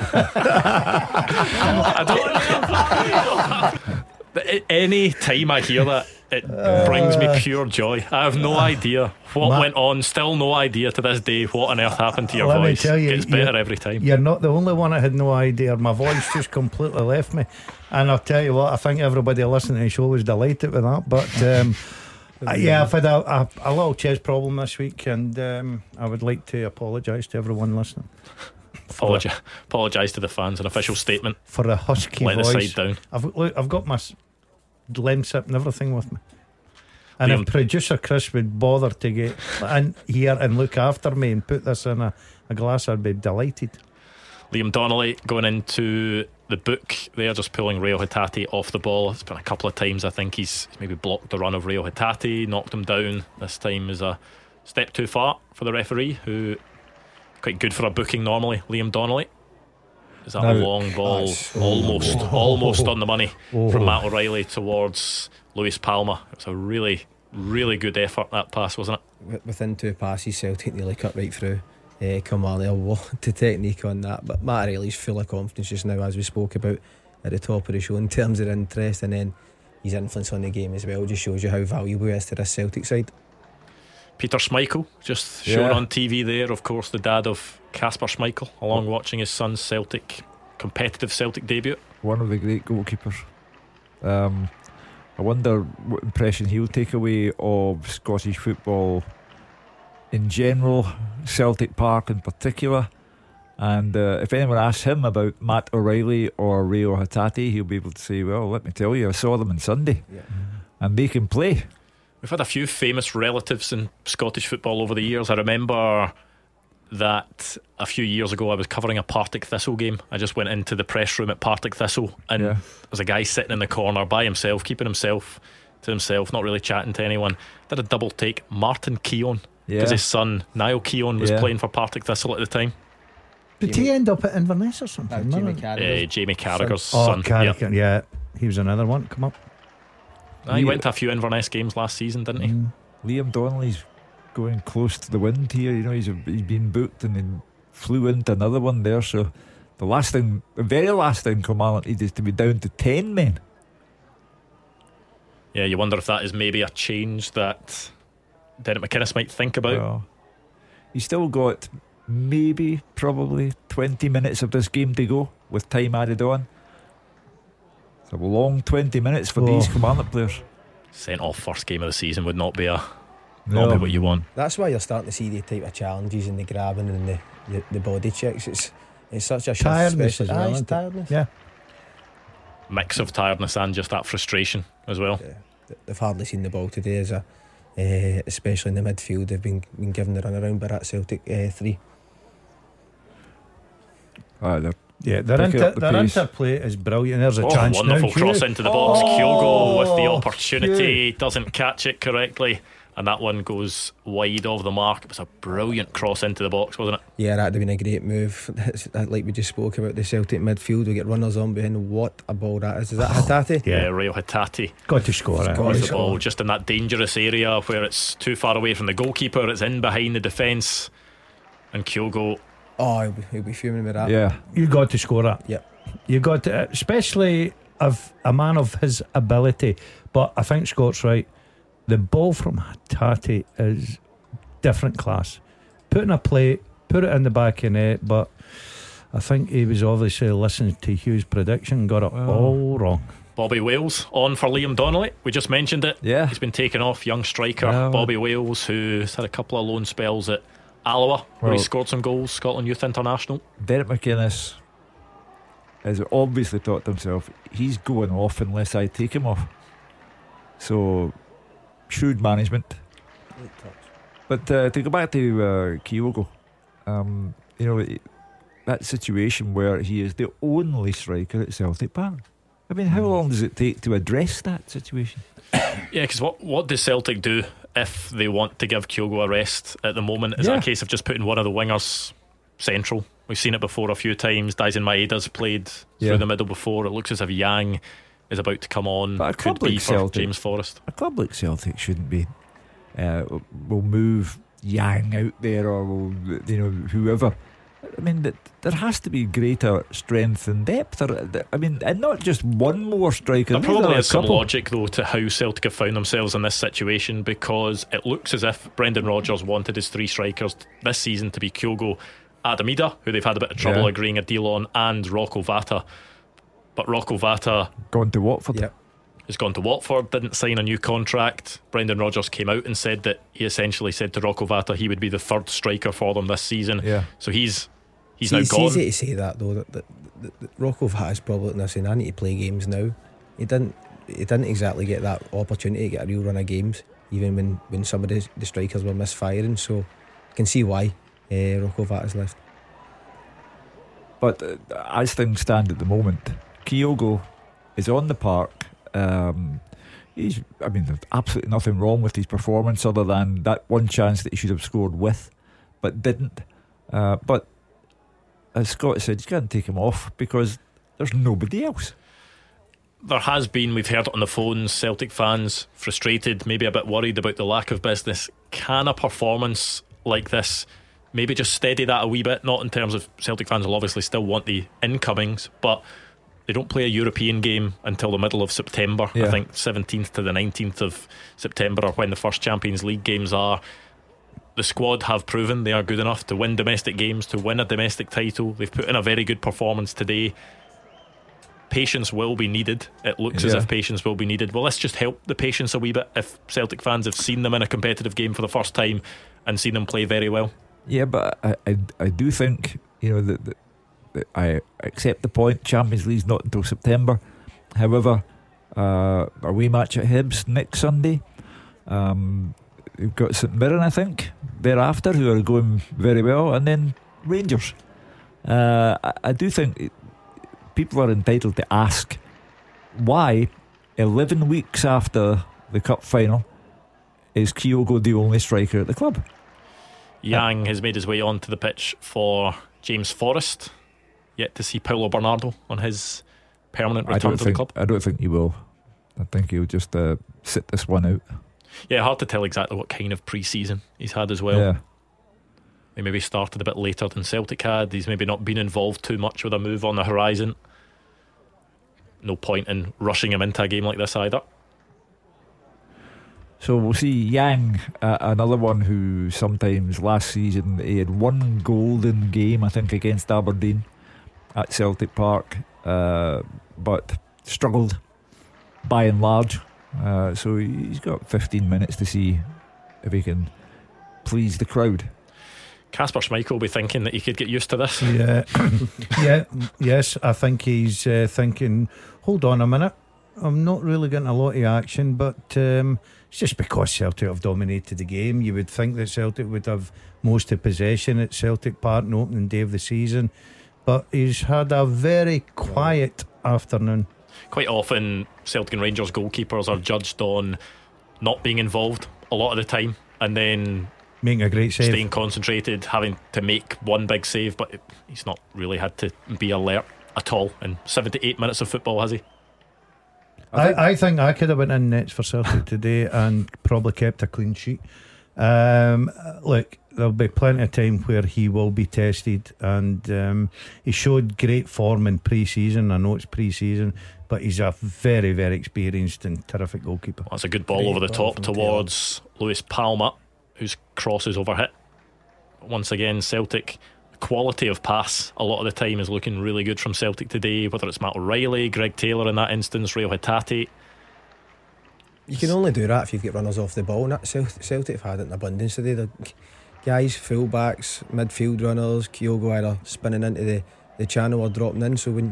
Any time I hear that, it brings me pure joy. I have no idea what went on. Still no idea to this day what on earth happened to your Let voice. me tell you, It's better every time. You're not the only one that had no idea. My voice just completely left me. And I'll tell you what, I think everybody listening to the show was delighted with that. But yeah, I've had a little chest problem this week, and I would like to apologise to everyone listening. Apologise to the fans. An official statement for the husky let voice. the side down. I've got my Lemsip and everything with me. And if producer Chris would bother to get in here and look after me and put this in a glass, I'd be delighted. Liam Donnelly going into the book there, just pulling Reo Hatate off the ball. It's been a couple of times I think he's maybe blocked the run of Reo Hatate, knocked him down. This time is a step too far for the referee, who quite good for a booking normally. Liam Donnelly. Is that a long ball, almost on the money from Matt O'Reilly towards Lewis Palmer? It was a really, really good effort, that pass, wasn't it? Within 2 passes, Celtic nearly cut right through Kilmarnock. What the technique on that. But Matt O'Reilly's full of confidence just now, as we spoke about at the top of the show, in terms of interest, and then his influence on the game as well just shows you how valuable he is to this Celtic side. Peter Schmeichel just shown on TV there, of course, the dad of Kasper Schmeichel, along watching his son's competitive Celtic debut. One of the great goalkeepers. I wonder what impression he'll take away of Scottish football in general, Celtic Park in particular. And if anyone asks him about Matt O'Reilly or Reo Hatate, he'll be able to say, well, let me tell you, I saw them on Sunday, and they can play. We've had a few famous relatives in Scottish football over the years. I remember that a few years ago I was covering a Partick Thistle game. I just went into the press room at Partick Thistle, and there was a guy sitting in the corner by himself, keeping himself to himself, not really chatting to anyone. Did a double take. Martin Keown, because his son Niall Keown was playing for Partick Thistle at the time. Did he end up at Inverness or something? Jamie Carragher's Jamie Carragher's son. Carragher, yeah, he was another one. Come up. He went to a few Inverness games last season, didn't he? Liam Donnelly's going close to the wind here. You know, he's been booked and then flew into another one there. So the very last thing Kilmarnock needed is to be down to 10 men. Yeah, you wonder if that is maybe a change that Derek McInnes might think about. Well, he's still got probably 20 minutes of this game to go with time added on. It's a long 20 minutes for these Kilmarnock players. Sent off first game of the season would not be what you want. That's why you're starting to see the type of challenges and the grabbing and the body checks. It's such a tiredness as well. Tiredness. Yeah. Mix of tiredness and just that frustration as well. They've hardly seen the ball today, especially in the midfield. They've been given the run around by that Celtic 3. Their interplay is brilliant. There's a chance wonderful now. Cross into the box. Kyogo with the opportunity, doesn't catch it correctly, and that one goes wide of the mark. It was a brilliant cross into the box, wasn't it? Yeah, that'd have been a great move. Like we just spoke about the Celtic midfield, we get runners on behind. What a ball that is that Hatate? Yeah, Reo Hatate got to score it. The ball just in that dangerous area where it's too far away from the goalkeeper. It's in behind the defence, and Kyogo, he'll be fuming with that. Yeah, you got to score that. Yeah, you got to, especially of a man of his ability. But I think Scott's right. The ball from Hatate is different class. Put in a plate, put it in the back of the net. But I think he was obviously listening to Hugh's prediction and got it all wrong. Bobby Wales on for Liam Donnelly. We just mentioned it. Yeah, he's been taken off. Young striker Bobby Wales, who's had a couple of loan spells at Alloa, where he scored some goals. Scotland Youth International. Derek McInnes has obviously thought to himself, he's going off unless I take him off. So shrewd management. But to go back to Kyogo, that situation where he is the only striker at Celtic Park. I mean, how long does it take to address that situation? Yeah, because what does Celtic do if they want to give Kyogo a rest at the moment? Is it a case of just putting one of the wingers central? We've seen it before a few times. Daisen Maeda's played through the middle before. It looks as if Yang is about to come on. But a club could be like for Celtic, James Forrest. A club like Celtic shouldn't be. Will move Yang out there, or will, whoever. I mean, there has to be greater strength and depth. And not just one more striker. There probably is some logic, though, to how Celtic have found themselves in this situation, because it looks as if Brendan Rodgers wanted his three strikers this season to be Kyogo, Adam Ida, who they've had a bit of trouble agreeing a deal on, and Rocco Vata. But Rocco Vata gone to Watford. Has gone to Watford, didn't sign a new contract. Brendan Rodgers came out and said that he essentially said to Rocco Vata he would be the third striker for them this season. So he's now gone. It's easy to say that, though, that Rocco Vata's probably saying, I need to play games now. He didn't exactly get that opportunity to get a real run of games, even when some of the strikers were misfiring. So I can see why Rocco Vata's left. But as things stand at the moment, Kyogo is on the park. There's absolutely nothing wrong with his performance other than that one chance that he should have scored with, but didn't. But as Scott said, you can't take him off because there's nobody else. There has been, we've heard it on the phones, Celtic fans frustrated, maybe a bit worried about the lack of business. Can a performance like this maybe just steady that a wee bit? Not in terms of Celtic fans will obviously still want the incomings, but they don't play a European game until the middle of September. I think 17th to the 19th of September are when the first Champions League games are. The squad have proven they are good enough to win domestic games, to win a domestic title. They've put in a very good performance today. Patience will be needed. It looks as if patience will be needed. Well, let's just help the patience a wee bit if Celtic fans have seen them in a competitive game for the first time and seen them play very well. Yeah, but I do think, that I accept the point. Champions League's not until September. However, our away match at Hibs next Sunday. We've got St Mirren, I think, thereafter, who are going very well, and then Rangers. I do think people are entitled to ask why 11 weeks after the cup final is Kyogo the only striker at the club. Yang has made his way onto the pitch for James Forrest. Yet to see Paulo Bernardo on his permanent return to the club. I don't think he will. I think he'll just sit this one out. Yeah, hard to tell exactly what kind of pre-season he's had as well. He maybe started a bit later than Celtic had. He's maybe not been involved too much with a move on the horizon. No point in rushing him into a game like this either. So we'll see Yang, another one who sometimes last season he had one golden game, I think, against Aberdeen at Celtic Park, but struggled by and large. So he's got 15 minutes to see if he can please the crowd. Kasper Schmeichel will be thinking that he could get used to this. Yes, I think he's thinking, hold on a minute, I'm not really getting a lot of action, but it's just because Celtic have dominated the game. You would think that Celtic would have most of possession at Celtic Park on opening day of the season, but he's had a very quiet afternoon. Quite often Celtic and Rangers goalkeepers are judged on not being involved a lot of the time, and then making a great save, staying concentrated, having to make one big save, but he's not really had to be alert at all in 78 minutes of football, has he? I think I could have went in nets for Celtic today and probably kept a clean sheet. Look, there'll be plenty of time where he will be tested, and he showed great form in pre-season. I know it's pre-season, but he's a very, very experienced and terrific goalkeeper. That's a good ball over the top towards Lewis Palma, whose cross is overhit. Once again, Celtic, quality of pass a lot of the time is looking really good from Celtic today, whether it's Matt O'Reilly, Greg Taylor in that instance, Reo Hatate. You can only do that if you've got runners off the ball, and that Celtic have had it in abundance today. The guys, full-backs, midfield runners, Kyogo either spinning into the channel or dropping in. So when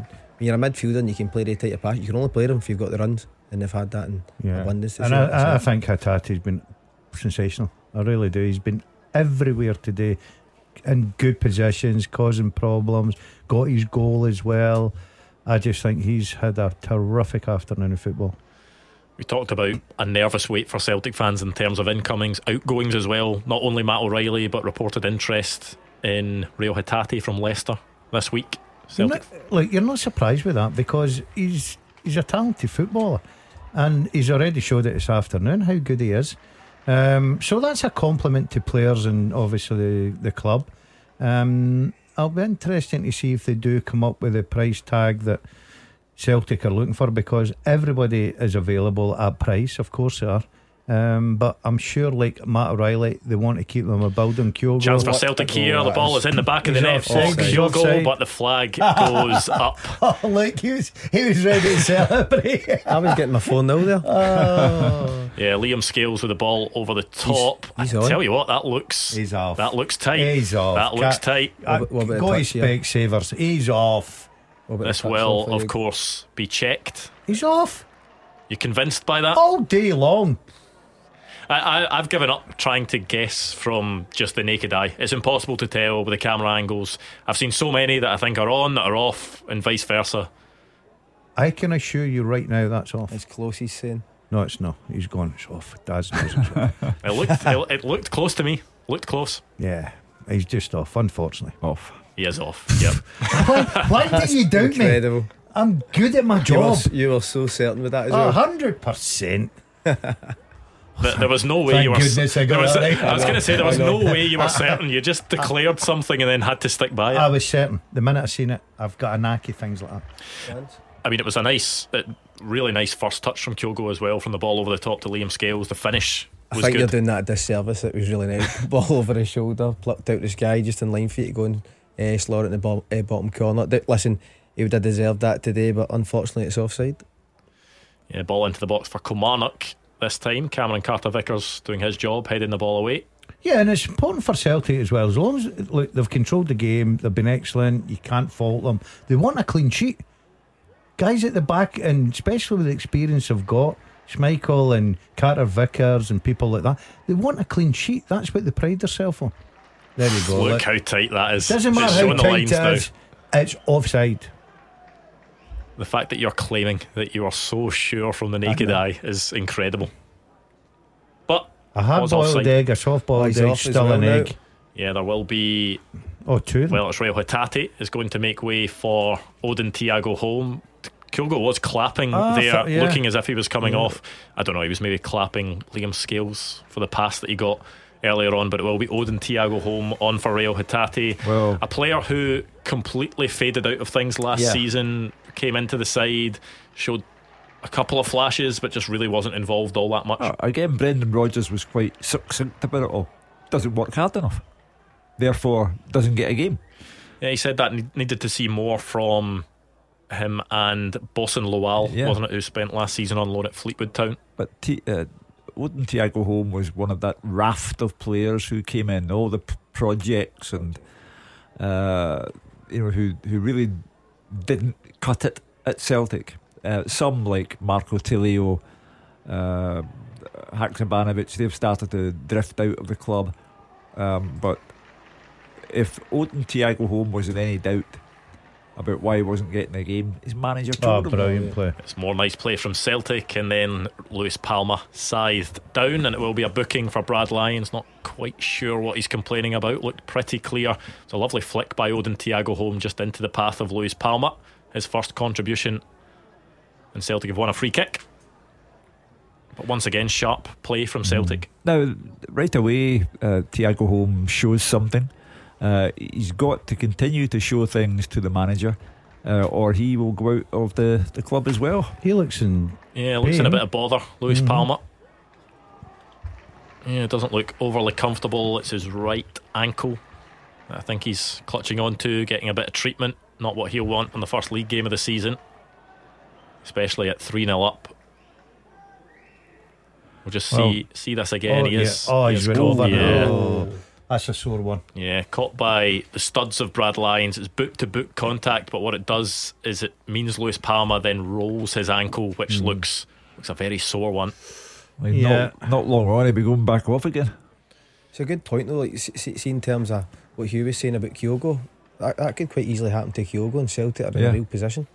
when you're a midfielder and you can play the type of pass, you can only play them if you've got the runs, and they've had that in abundance. And I think Hatate's been sensational. I really do. He's been everywhere today, in good positions, causing problems, got his goal as well. I just think he's had a terrific afternoon of football. We talked about a nervous wait for Celtic fans in terms of incomings, outgoings as well. Not only Matt O'Reilly, but reported interest in Rio Hatate from Leicester this week. Celtic. You're not surprised with that, because he's a talented footballer, and he's already showed it this afternoon how good he is. So that's a compliment to players and obviously the club. It'll be interesting to see if they do come up with a price tag that Celtic are looking for, because everybody is available at price, of course they are. But I'm sure, like Matt O'Reilly, they want to keep them a building. Kyogo, chance for Celtic here. The ball is in the back of the net for Kyogo, but the flag goes up. Oh, look, he was ready to celebrate. I was getting my 4-0 there. Yeah, Liam Scales with the ball over the top. He's I on. tell you what, that looks. He's off. That looks tight. He's off. That looks tight. What about the Go touch here? Specsavers. He's off. What about This the touch will, for of you? course, be checked. He's off You convinced by that? all day long. I've given up trying to guess from just the naked eye. It's impossible to tell with the camera angles. I've seen so many that I think are on, that are off, and vice versa. I can assure you right now that's off. It's close, he's saying. No, it's not. He's gone. It's off. Daz knows it's off. It looked close to me. Looked close. Yeah, he's just off, unfortunately. Off. He is off. Yep. Why did you doubt me? Incredible. I'm good at my job. You were so certain with that as well. 100%. There was no way Thank you were. goodness I got there was, that right. I was going to say there was no way you were certain. You just declared something and then had to stick by it. I was certain. The minute I seen it, I've got a knack of things like that. I mean, it was a really nice first touch from Kyogo as well, from the ball over the top to Liam Scales. The finish I was think you're good. doing that a disservice. It was really nice. Ball over his shoulder, plucked out the sky just in line for you to go and slot it in the bottom corner. Listen, he would have deserved that today, but unfortunately it's offside. Yeah, ball into the box for Kilmarnock this time. Cameron Carter-Vickers doing his job, heading the ball away. Yeah, and it's important for Celtic as well. As long as look, they've controlled the game, they've been excellent. You can't fault them. They want a clean sheet. Guys at the back, and especially with the experience they've got, Schmeichel and Carter-Vickers and people like that, they want a clean sheet. That's what they pride themselves on. There you go. Look how tight that is. Doesn't It's matter showing how the tight lines it now. is, it's offside. The fact that you're claiming that you are so sure from the naked eye is incredible. But A hard was boiled offside. egg, a soft boiled he's egg, off as still well an now. egg. Yeah, there will be. Oh, two of them. Well, it's Rio Hatate is going to make way for Odin Thiago Holm. Kyogo was clapping there, yeah. looking as if he was coming off. I don't know, he was maybe clapping Liam Scales for the pass that he got earlier on, but it will be Odin Thiago Holm on for Rio Hatate. Well, A player who completely faded out of things last season, came into the side, showed a couple of flashes, but just really wasn't involved all that much. again, Brendan Rodgers was quite succinct about it all. Doesn't work hard enough, therefore doesn't get a game. Yeah, he said that needed to see more from him and Bosun Lowell, wasn't it, who spent last season on loan at Fleetwood Town. But Odin Thiago Holm was one of that raft of players who came in, all the projects, and who really didn't cut it at Celtic. Some like Marco Tilio, Haksabanovic, they've started to drift out of the club. But if Odin Thiago Holm was in any doubt about why he wasn't getting a game, his manager told him. Brilliant play. It's more nice play from Celtic, and then Lewis Palma scythed down, and it will be a booking for Brad Lyons. Not quite sure what he's complaining about. Looked pretty clear. It's a lovely flick by Odin Thiago Holm just into the path of Lewis Palma, his first contribution, and Celtic have won a free kick. But once again, sharp play from Celtic. Now, right away, Thiago Holm shows something. He's got to continue to show things to the manager, or he will go out of the club as well. He looks in. Yeah, looks in a bit of bother, Lewis Palma. Yeah, doesn't look overly comfortable. It's his right ankle I think he's clutching on to, getting a bit of treatment. Not what he'll want on the first league game of the season, especially at 3-0 up. We'll just see this again. He is. He's went over. Yeah. Oh. That's a sore one. Yeah, caught by the studs of Brad Lyons. It's boot to boot contact, but what it does is it means Lewis Palmer then rolls his ankle, which looks a very sore one. Like not long on, he'll be going back off again. It's a good point though, like see in terms of what Hugh was saying about Kyogo, that could quite easily happen to Kyogo, and Celtic are in a real position.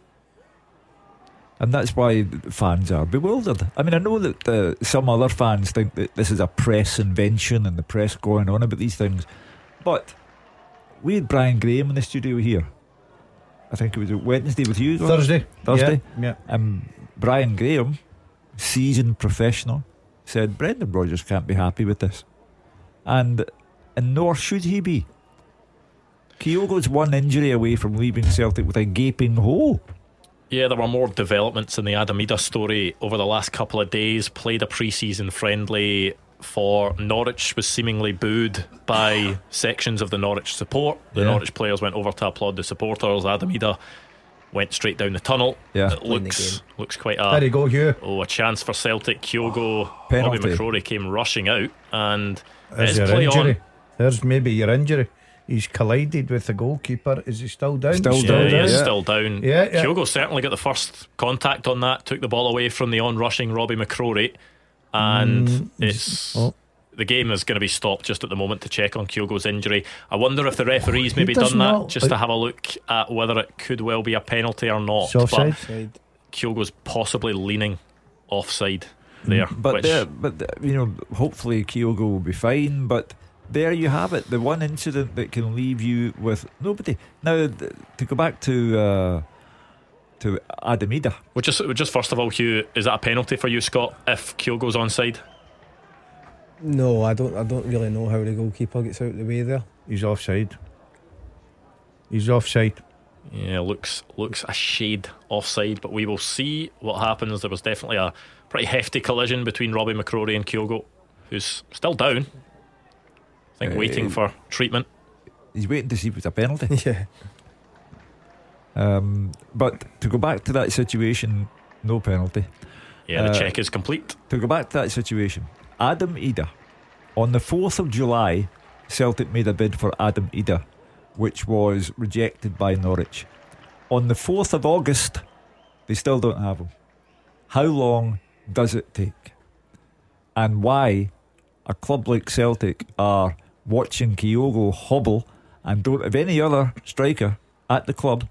And that's why fans are bewildered. I mean, I know that some other fans think that this is a press invention and the press going on about these things, but we had Brian Graham in the studio here. I think it was Wednesday with you, Thursday. Yeah. Brian Graham, seasoned professional, said Brendan Rodgers can't be happy with this, and nor should he be. Kyogo's one injury away from leaving Celtic with a gaping hole. Yeah, there were more developments in the Adam Idah story over the last couple of days. Played a pre-season friendly for Norwich, was seemingly booed by sections of the Norwich support. The Norwich players went over to applaud the supporters. Adam Idah went straight down the tunnel. It looks quite there you go, Hugh. A chance for Celtic. Kyogo, penalty. Bobby McCrory came rushing out, and there's your injury. There's maybe your injury. He's collided with the goalkeeper. Is he still down? Still down. Yeah. Kyogo certainly got the first contact on that, took the ball away from the on-rushing Robbie McCrory, and the game is going to be stopped just at the moment to check on Kyogo's injury. I wonder if the referee's maybe done that just to have a look at whether it could well be a penalty or not. Offside. But Kyogo's possibly leaning offside there. But you know, hopefully Kyogo will be fine. But there you have it, the one incident that can leave you with nobody. Now, to go back to Adam Idah, just first of all, Hugh, is that a penalty for you, Scott, if Kyogo's onside? No, I don't really know how the goalkeeper gets out of the way there. He's offside. Yeah, looks a shade offside, but we will see what happens. There was definitely a pretty hefty collision between Robbie McCrory and Kyogo, who's still down, I think, waiting for treatment. He's waiting to see if it's a penalty. Yeah. But to go back to that situation, no penalty. Yeah, the check is complete. To go back to that situation, Adam Idah, on the 4th of July, Celtic made a bid for Adam Idah, which was rejected by Norwich. On the 4th of August, they still don't have him. How long does it take? And why a club like Celtic are watching Kyogo hobble and don't have any other striker at the club?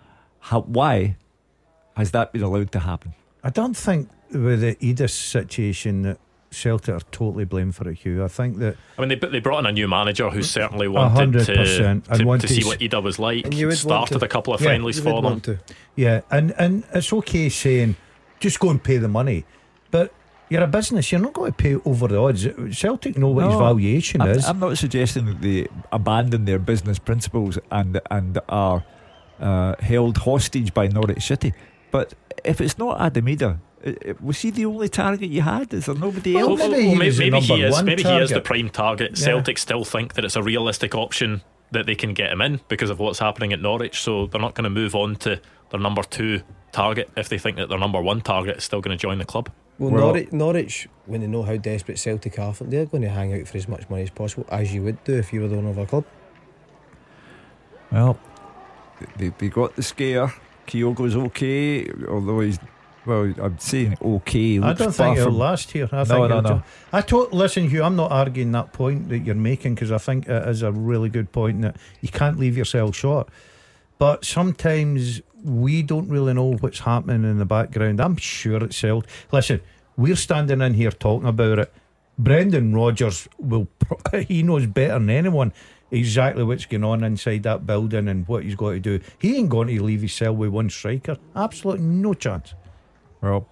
Why has that been allowed to happen? I don't think with the Idah situation that Celtic are totally blamed for it, Hugh. I think that, I mean, they brought in a new manager who certainly wanted to see what Idah was like. Started a couple of friendlies for them. Yeah, and it's okay saying just go and pay the money, but you're a business, you're not going to pay over the odds. Celtic know what his valuation is. I'm not suggesting that they abandon their business principles and are held hostage by Norwich City, but if it's not Adam Idah, was he the only target you had? Is there nobody else? Maybe he is the prime target. Celtic still think that it's a realistic option that they can get him in because of what's happening at Norwich, so they're not going to move on to their number 2 target if they think that their number 1 target is still going to join the club. Well, Norwich, when they know how desperate Celtic are, they're going to hang out for as much money as possible, as you would do if you were the owner of a club. Well, they got the scare. Kyogo's okay, although he's, well, I'm saying okay. I don't think he'll last here. No. Listen, Hugh, I'm not arguing that point that you're making, because I think it is a really good point that you can't leave yourself short. But sometimes we don't really know what's happening in the background. I'm sure it's Celtic. Listen, we're standing in here talking about it. Brendan Rodgers he knows better than anyone exactly what's going on inside that building and what he's got to do. He ain't going to leave his cell with one striker. Absolutely no chance. Well,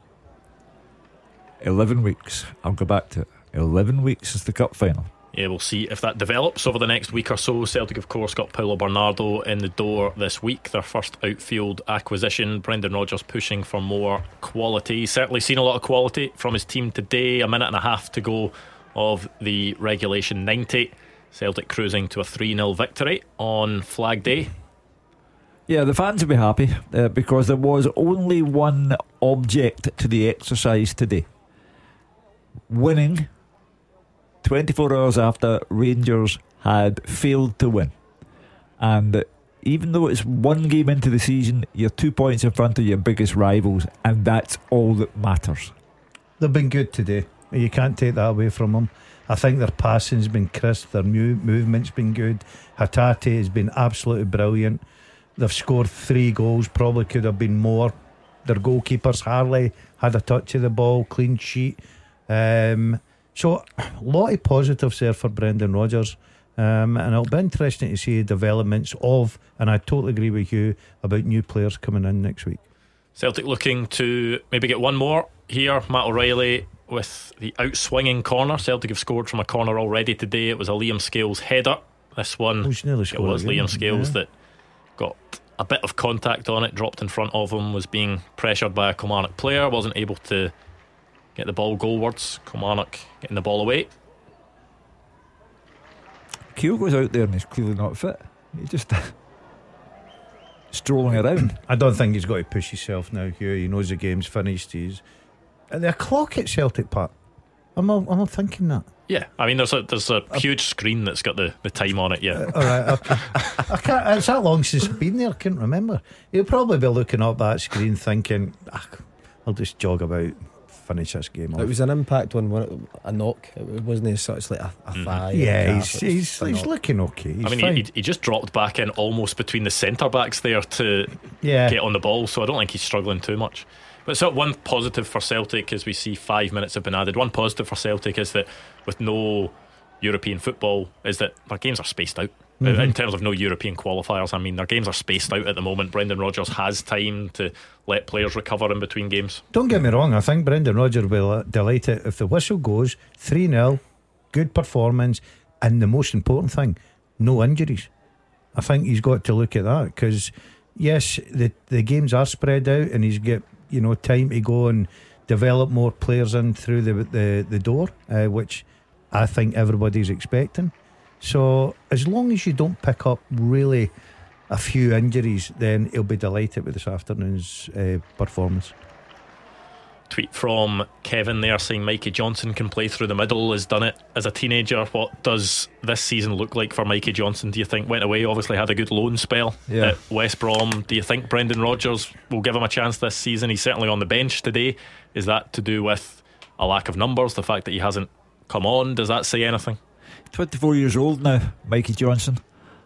11 weeks. I'll go back to it. 11 weeks is the cup final. Yeah, we'll see if that develops over the next week or so. Celtic, of course, got Paulo Bernardo in the door this week, their first outfield acquisition. Brendan Rodgers pushing for more quality. He's certainly seen a lot of quality from his team today. A minute and a half to go of the regulation 90. Celtic cruising to a 3-0 victory on Flag Day. Yeah, the fans will be happy because there was only one object to the exercise today: winning 24 hours after Rangers had failed to win. And even though it's one game into the season, you're 2 points in front of your biggest rivals, and that's all that matters. They've been good today. You can't take that away from them. I think their passing's been crisp, their movement's been good. Hatate has been absolutely brilliant. They've scored 3 goals, probably could have been more. Their goalkeepers, Harley, had a touch of the ball, clean sheet. So a lot of positives there for Brendan Rodgers. And it'll be interesting to see the developments of, and I totally agree with you about new players coming in next week. Celtic looking to maybe get one more here. Matt O'Reilly with the outswinging corner. Celtic have scored from a corner already today. It was a Liam Scales header. This one, it was Liam Scales that got a bit of contact on it, dropped in front of him, was being pressured by a Kilmarnock player, wasn't able to get the ball goalwards. Kilmarnock getting the ball away. Keogh goes out there and he's clearly not fit. He's just strolling around. I don't think he's got to push himself now, Hugh. He knows the game's finished. And the clock at Celtic Park. I'm not thinking that. Yeah, I mean there's a huge screen that's got the time on it. Yeah. All right. Okay. I can't. It's that long since I've been there. I can't remember. He'll probably be looking up that screen, thinking, "I'll just jog about, finish this game off." It was an impact one, a knock. It wasn't as such like a thigh. Yeah, he's looking okay. He's fine. He just dropped back in almost between the centre backs there to get on the ball, so I don't think he's struggling too much. But so one positive for Celtic, as we see 5 minutes have been added, one positive for Celtic is that with no European football, is that their games are spaced out. In terms of no European qualifiers, I mean their games are spaced out at the moment. Brendan Rodgers has time to let players recover in between games. Don't get me wrong, I think Brendan Rodgers will delight it if the whistle goes 3-0, good performance, and the most important thing, no injuries. I think he's got to look at that, because yes, the games are spread out and he's got time to go and develop more players in through the door, which I think everybody's expecting. So as long as you don't pick up really a few injuries, then he'll be delighted with this afternoon's performance. Tweet from Kevin there saying Mikey Johnson can play through the middle, has done it as a teenager. What does this season look like for Mikey Johnson, do you think? Went away, obviously had a good loan spell at West Brom. Do you think Brendan Rodgers will give him a chance this season? He's certainly on the bench today. Is that to do with a lack of numbers, the fact that he hasn't come on? Does that say anything? 24 years old now, Mikey Johnson.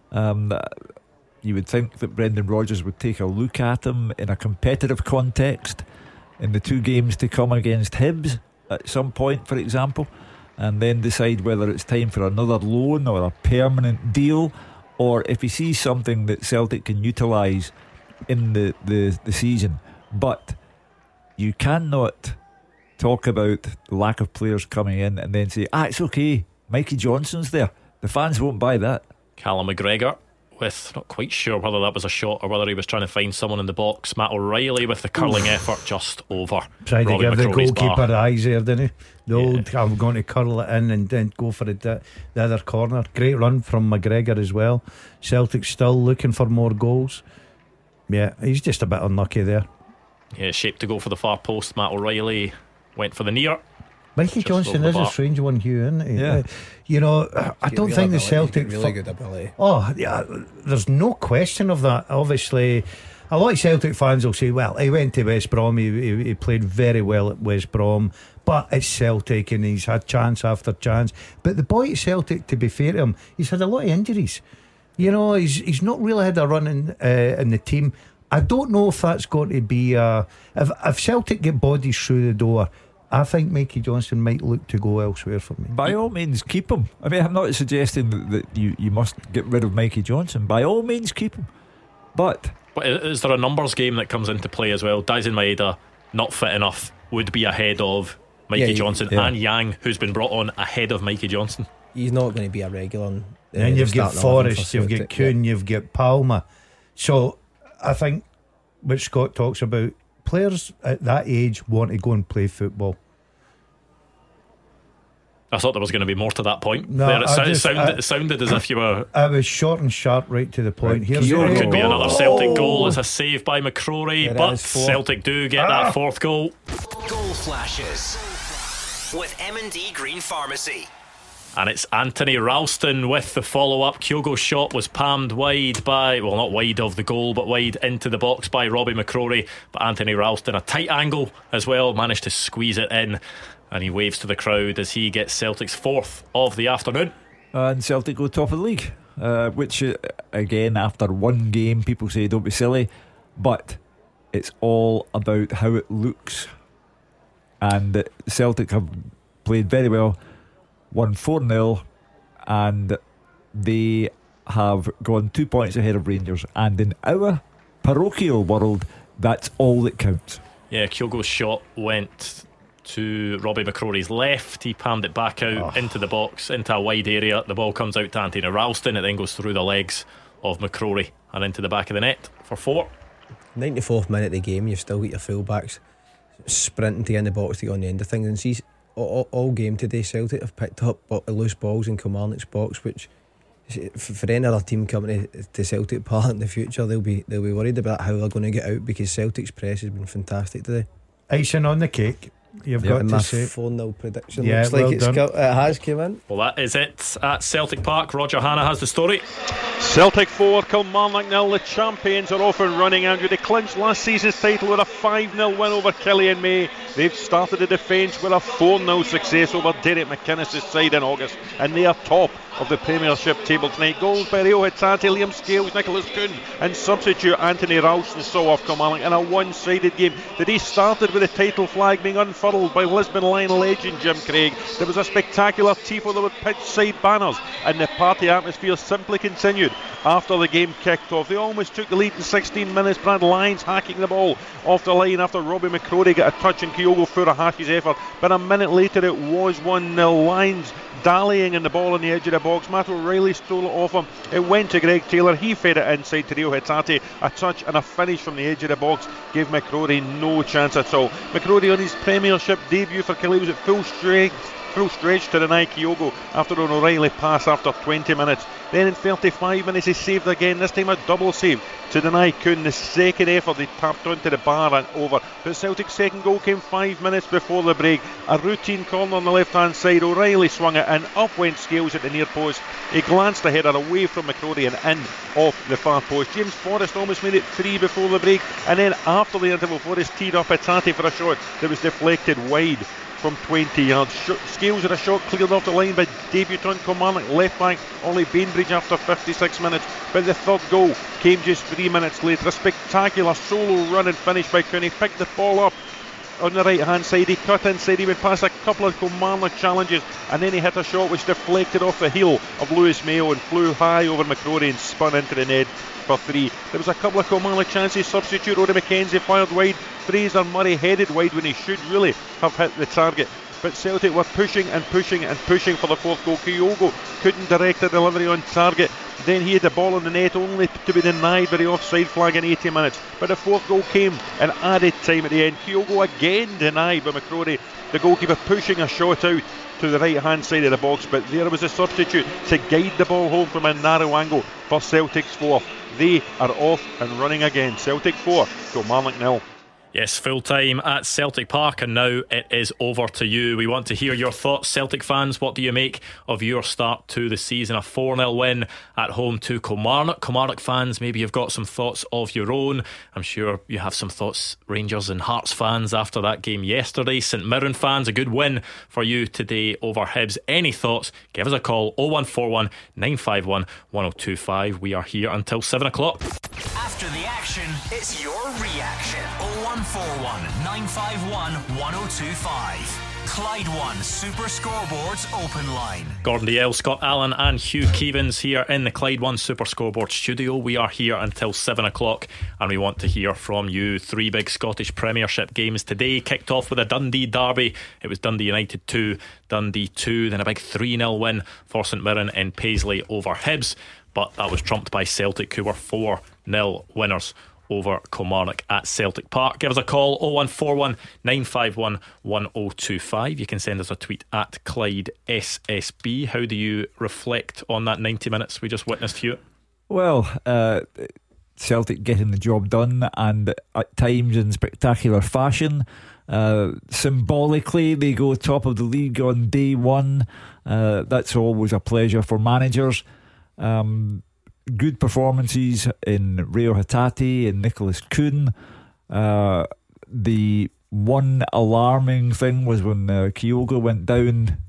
You would think that Brendan Rodgers would take a look at him in a competitive context in the 2 games to come against Hibs at some point, for example, and then decide whether it's time for another loan or a permanent deal, or if he sees something that Celtic can utilise in the season. But you cannot talk about the lack of players coming in and then say, it's okay, Mikey Johnson's there. The fans won't buy that. Callum McGregor with, not quite sure whether that was a shot or whether he was trying to find someone in the box. Matt O'Reilly with the curling effort just over. Tried to give the goalkeeper eyes there, didn't he? I'm going to curl it in and then go for the other corner. Great run from McGregor as well. Celtic still looking for more goals. Yeah, he's just a bit unlucky there. Yeah, shaped to go for the far post. Matt O'Reilly went for the near. Mikey Johnson is a strange one, Hugh, isn't he? Yeah. I don't think the Celtic really good ability. Oh yeah, there's no question of that. Obviously, a lot of Celtic fans will say, well, he went to West Brom, he played very well at West Brom, but it's Celtic and he's had chance after chance. But the boy at Celtic, to be fair to him, he's had a lot of injuries. He's not really had a run in the team. I don't know if that's going to be if Celtic get bodies through the door, I think Mikey Johnson might look to go elsewhere for me. By all means, keep him. I mean, I'm not suggesting that you must get rid of Mikey Johnson. By all means, keep him. But is there a numbers game that comes into play as well? Daisen Maeda, not fit enough, would be ahead of Mikey Johnson, and Yang, who's been brought on ahead of Mikey Johnson. He's not going to be a regular. And you've got Forrest, you've got Kuhn, you've got Palmer. So I think what Scott talks about, players at that age want to go and play football. I thought there was going to be more to that point. No, there, it sounded as if you were. I was short and sharp right to the point. Here could be another Celtic goal. It's a save by McCrory, but Celtic do get that 4th goal. Goal flashes with M&D Green Pharmacy. And it's Anthony Ralston with the follow-up. Kyogo's shot was palmed wide by, well, not wide of the goal, but wide into the box by Robbie McCrory. But Anthony Ralston, a tight angle as well, managed to squeeze it in. And he waves to the crowd as he gets Celtic's 4th of the afternoon. And Celtic go top of the league, which again, after one game, people say don't be silly, but it's all about how it looks. And Celtic have played very well, won 4-0, and they have gone 2 points ahead of Rangers. And in our parochial world, that's all that counts. Yeah, Kyogo's shot went to Robbie McCrory's left. He palmed it back out into the box, into a wide area. The ball comes out to Anthony Ralston. It then goes through the legs of McCrory and into the back of the net for 4. 94th minute of the game, you've still got your full-backs sprinting to get in the box to get on the end of things. And see, all game today, Celtic have picked up loose balls in Kilmarnock's box, which for any other team coming to Celtic Park in the future, they'll be worried about how they're going to get out, because Celtic's press has been fantastic today. Icing on the cake, you've got to say. 4-0 prediction. Yeah, looks like it has come in. Well, that is it at Celtic Park. Roger Hanna has the story. Celtic 4, Kilmarnock 0. The champions are off and running, Andrew. They clinched last season's title with a 5-0 win over Killian May. They've started the defence with a 4-0 success over Derek McInnes' side in August, and they are top of the Premiership table tonight. Goals by Rio Hatate, Liam Scales, Nicholas Kuhn, and substitute Anthony Ralston saw off Kilmarnock in a one-sided game. The day started with the title flag being unfurled by Lisbon Lion legend Jim Craig. There was a spectacular tifo, there were pitch side banners, and the party atmosphere simply continued after the game kicked off. They almost took the lead in 16 minutes. Brad Lyons hacking the ball off the line after Robbie McCrory got a touch and Kyogo Furuhashi's effort, but a minute later it was 1-0. Lyons dallying in the ball on the edge of the box. Matt O'Reilly stole it off him. It went to Greg Taylor. He fed it inside to Rio Hatate. A touch and a finish from the edge of the box gave McCrory no chance at all. McCrory on his Premiership debut for Killie was at full stretch to deny Kyogo after an O'Reilly pass after 20 minutes. Then in 35 minutes he saved again, this time a double save to deny Kuhn the second effort. He tapped onto the bar and over. But Celtic's second goal came 5 minutes before the break. A routine corner on the left hand side. O'Reilly swung it and up went Scales at the near post. He glanced the header away from McCrory and in off the far post. James Forrest almost made it 3 before the break, and then after the interval Forrest teed up Hatate for a shot that was deflected wide from 20 yards. Scales had a shot cleared off the line by debutant Kilmarnock left back Ollie Bainbridge after 56 minutes, but the third goal came just 3 minutes later. A spectacular solo run and finish by Kuhn. He picked the ball up on the right hand side, he cut inside, he went past a couple of Kilmarnock challenges, and then he hit a shot which deflected off the heel of Lewis Mayo and flew high over McCrory and spun into the net for 3. There was a couple of Kilmarnock chances. Substitute Roddy McKenzie fired wide. Fraser Murray headed wide when he should really have hit the target. But Celtic were pushing and pushing and pushing for the fourth goal. Kyogo couldn't direct a delivery on target. Then he had the ball in the net, only to be denied by the offside flag in 80 minutes. But the fourth goal came in added time at the end. Kyogo again denied by McCrory. The goalkeeper pushing a shot out to the right hand side of the box, but there was a substitute to guide the ball home from a narrow angle for Celtic's 4th. They are off and running again. Celtic 4, Kilmarnock 0. Yes, full time at Celtic Park, and now it is over to you. We want to hear your thoughts, Celtic fans. What do you make of your start to the season? A 4-0 win at home to Kilmarnock. Kilmarnock fans, maybe you've got some thoughts of your own. I'm sure you have some thoughts, Rangers and Hearts fans, after that game yesterday. St Mirren fans, a good win for you today over Hibs. Any thoughts? Give us a call, 0141 951 1025. We are here until 7 o'clock. After the action, it's your reaction. 0141 951 1025. Clyde One Super Scoreboards open line. Gordon Dalziel, Scott Allen and Hugh Keevins here in the Clyde One Super Scoreboard studio. We are here until 7 o'clock and we want to hear from you. 3 big Scottish Premiership games today. Kicked off with a Dundee derby. It was Dundee United 2, Dundee 2. Then a big 3-0 win for St Mirren in Paisley over Hibs. But that was trumped by Celtic, who were 4-0 winners over Kilmarnock at Celtic Park. Give us a call, 0141 951 1025. You can send us a tweet at Clyde SSB. How do you reflect on that 90 minutes we just witnessed, Hugh? Well, Celtic getting the job done, and at times in spectacular fashion, Symbolically, they go top of the league on day one. That's always a pleasure for managers. Good performances in Reo Hatate and Nicholas Kuhn. The one alarming thing was when Kyogo went down,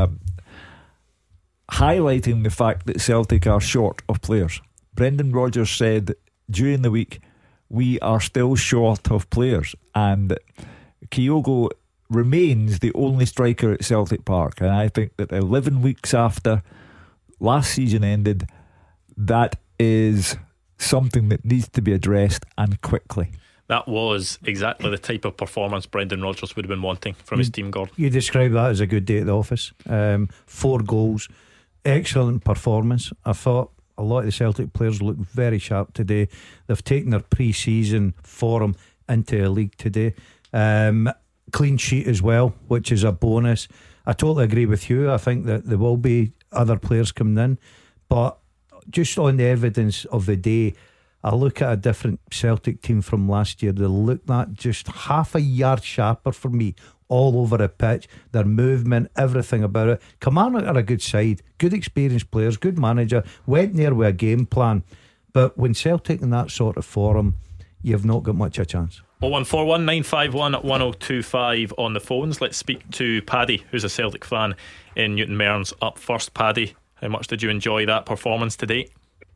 highlighting the fact that Celtic are short of players. Brendan Rodgers said during the week, we are still short of players, and Kyogo remains the only striker at Celtic Park. And I think that 11 weeks after last season ended, that is something that needs to be addressed, and quickly. That was exactly the type of performance Brendan Rodgers would have been wanting from his team, Gordon. You describe that as a good day at the office. 4 goals, excellent performance. I thought a lot of the Celtic players looked very sharp today. They've taken their pre-season form into a league today. Clean sheet as well, which is a bonus. I totally agree with you. I think that there will be other players coming in, but just on the evidence of the day, I look at a different Celtic team from last year. They look that just half a yard sharper for me all over the pitch. Their movement, everything about it. Kilmarnock are a good side, good experienced players, good manager, went there with a game plan. But when Celtic in that sort of form, you've not got much of a chance. 0141 951 1025 on the phones. Let's speak to Paddy, who's a Celtic fan in Newton Mearns. Up first, Paddy, how much did you enjoy that performance today?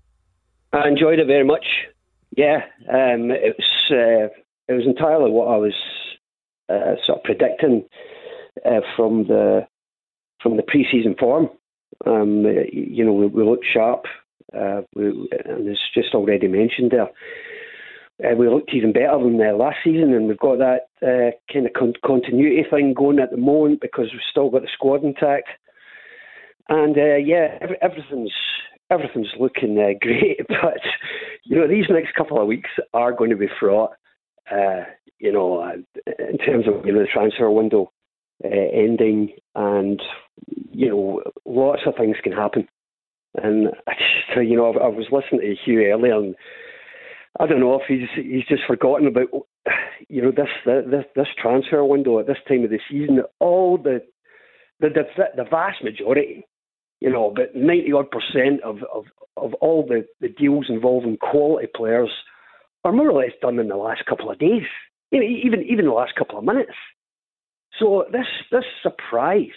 I enjoyed it very much. Yeah, it was entirely what I was sort of predicting from the pre-season form. We looked sharp, and it's just already mentioned there. We looked even better than last season, and we've got that kind of continuity thing going at the moment because we've still got the squad intact. And everything's looking great, but these next couple of weeks are going to be fraught. In terms of the transfer window ending, and lots of things can happen. And I was listening to Hugh earlier, and I don't know if he's just forgotten about this transfer window at this time of the season. All the vast majority, about 90% of all the deals involving quality players are more or less done in the last couple of days, even the last couple of minutes. So this surprise,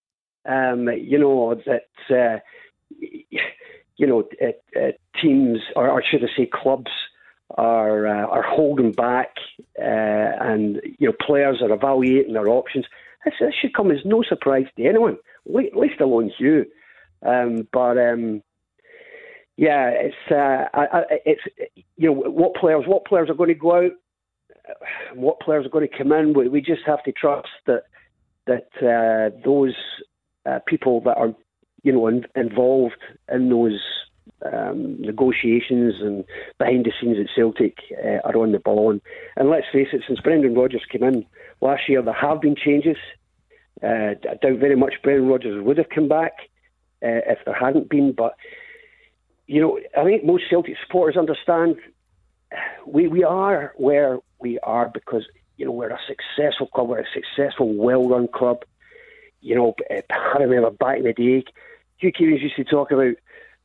teams, or should I say clubs, are holding back, and players are evaluating their options. This should come as no surprise to anyone, least alone Hugh. What players are going to go out, what players are going to come in. We just have to trust that those people that are involved in those negotiations and behind the scenes at Celtic are on the ball. And let's face it, since Brendan Rodgers came in last year, there have been changes. I doubt very much Brendan Rodgers would have come back if there hadn't been. But I think most Celtic supporters understand we are where we are because we're a successful club, we're a successful, well-run club. I remember back in the day, Hugh Keevins used to talk about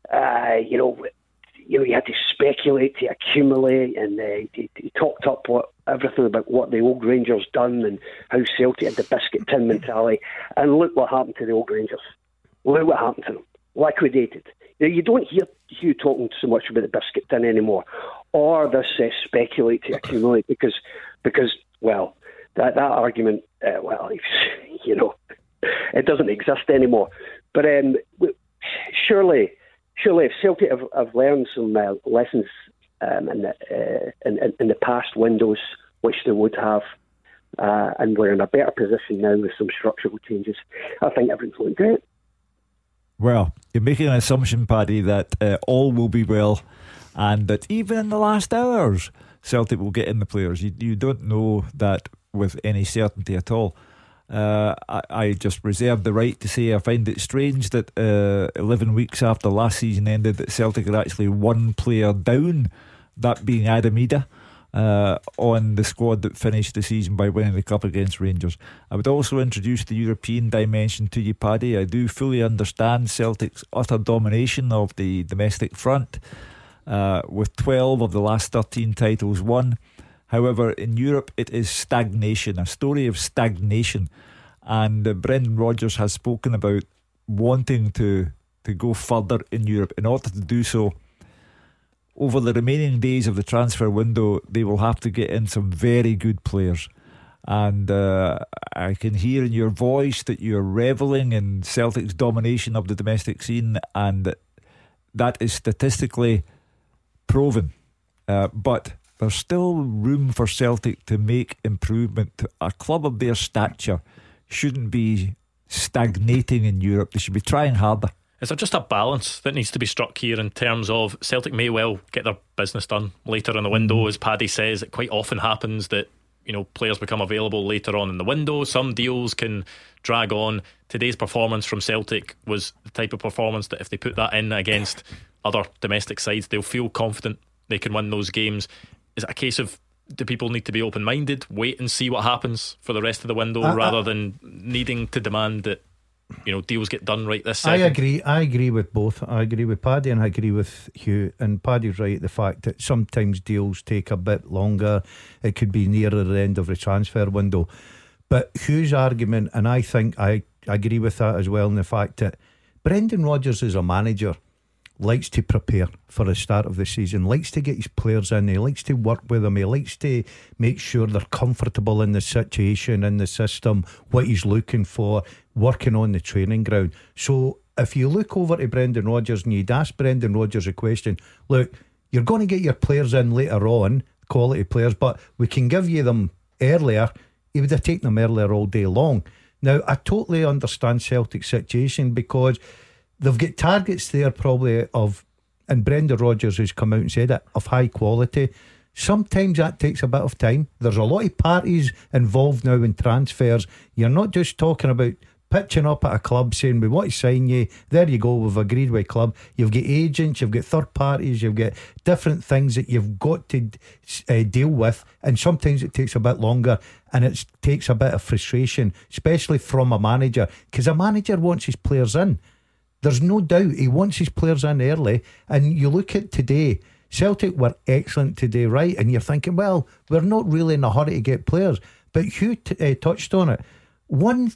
you had to speculate to accumulate, and he talked up everything about what the old Rangers done and how Celtic had the biscuit tin mentality. And look what happened to the old Rangers. Look what happened to them. Liquidated. You don't hear Hugh talking so much about the biscuit tin anymore, or this speculate to accumulate, because well, that argument, it doesn't exist anymore. But surely if Celtic have learned some lessons in the past windows, which they would have, and we're in a better position now with some structural changes, I think everything's looking great. Well, you're making an assumption, Paddy, that all will be well, and that even in the last hours Celtic will get in the players. You don't know that with any certainty at all. I just reserve the right to say I find it strange that 11 weeks after last season ended that Celtic are actually one player down, that being Adam Ida. on the squad that finished the season by winning the Cup against Rangers. I would also introduce the European dimension to you, Paddy. I do fully understand Celtic's utter domination of the domestic front, with 12 of the last 13 titles won. However, in Europe it is stagnation, a story of stagnation, and Brendan Rodgers has spoken about wanting to go further in Europe. In order to do so, over the remaining days of the transfer window, they will have to get in some very good players. And I can hear in your voice that you're revelling in Celtic's domination of the domestic scene, and that is statistically proven. But there's still room for Celtic to make improvement. A club of their stature shouldn't be stagnating in Europe. They should be trying harder. Is there just a balance that needs to be struck here in terms of Celtic may well get their business done later in the window? As Paddy says, it quite often happens that, you know, players become available later on in the window. Some deals can drag on. Today's performance from Celtic was the type of performance that if they put that in against other domestic sides, they'll feel confident they can win those games. Is it a case of, do people need to be open-minded, wait and see what happens for the rest of the window, rather than needing to demand that, you know, deals get done right this second? I agree with both. I agree with Paddy and I agree with Hugh. And Paddy's right, the fact that sometimes deals take a bit longer. It could be nearer the end of the transfer window. But Hugh's argument, and I think I agree with that as well, in the fact that Brendan Rodgers as a manager likes to prepare for the start of the season, likes to get his players in, he likes to work with them, he likes to make sure they're comfortable in the situation, in the system, what he's looking for, working on the training ground. So if you look over to Brendan Rodgers and you'd ask Brendan Rodgers a question, look, you're going to get your players in later on, quality players, but we can give you them earlier. He would have taken them earlier all day long. Now I totally understand Celtic's situation, because they've got targets there probably of, and Brendan Rodgers has come out and said it, of high quality. Sometimes that takes a bit of time. There's a lot of parties involved now in transfers. You're not just talking about pitching up at a club saying we want to sign you, there you go, we've agreed with a club. You've got agents, you've got third parties, you've got different things that you've got to deal with, and sometimes it takes a bit longer, and it takes a bit of frustration, especially from a manager, because a manager wants his players in. There's no doubt he wants his players in early. And you look at today, Celtic were excellent today, right? And you're thinking, well, we're not really in a hurry to get players. But Hugh touched on it. One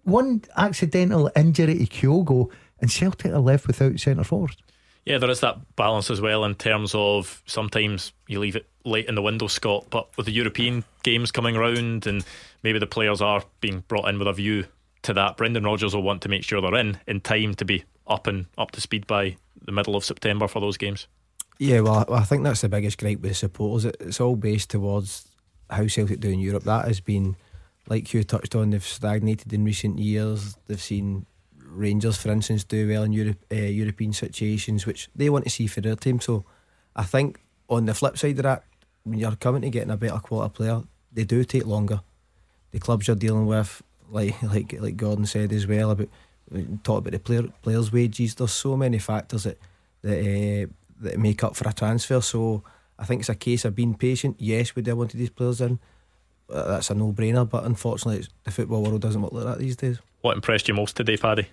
accidental injury to Kyogo and Celtic are left without centre forward. Yeah, there is that balance as well, in terms of sometimes you leave it late in the window, Scott, but with the European games coming round and maybe the players are being brought in with a view to that, Brendan Rodgers will want to make sure they're in time to be up to speed by the middle of September for those games. Yeah, well, I think that's the biggest gripe with the supporters. It's all based towards how Celtic do in Europe. That has been, like you touched on, they've stagnated in recent years. They've seen Rangers, for instance, do well in European situations, which they want to see for their team. So I think on the flip side of that, when you're coming to getting a better quality player, they do take longer. The clubs you're dealing with, like Gordon said as well, about talk about the players' wages. There's so many factors that make up for a transfer. So I think it's a case of being patient. Yes, we do want these players in. That's a no-brainer. But unfortunately, the football world doesn't work like that these days. What impressed you most today, Paddy?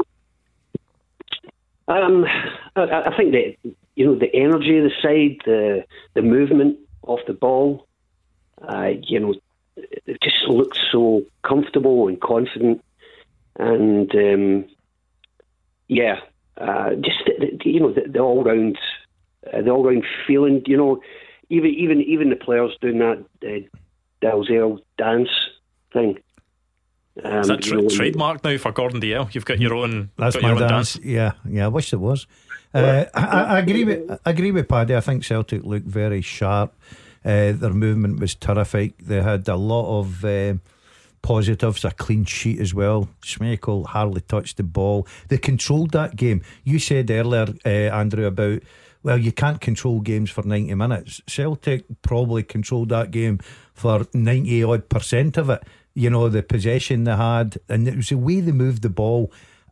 I think that, you know, the energy of the side, the movement off the ball, you know, it just looked so comfortable and confident, and just you know, the all round feeling. You know, even the players doing that Dalzell dance thing. Is that trademark now for Gordon Dalziel? You've got your own. That's got my your own dance. Yeah, I wish it was. I agree with Paddy. I think Celtic looked very sharp. Their movement was terrific. They had a lot of positives, a clean sheet as well. Schmeichel hardly touched the ball. They controlled that game. You said earlier, Andrew, about, well, you can't control games for 90 minutes. Celtic probably controlled that game for 90 odd % of it. You know, the possession they had, and it was the way they moved the ball.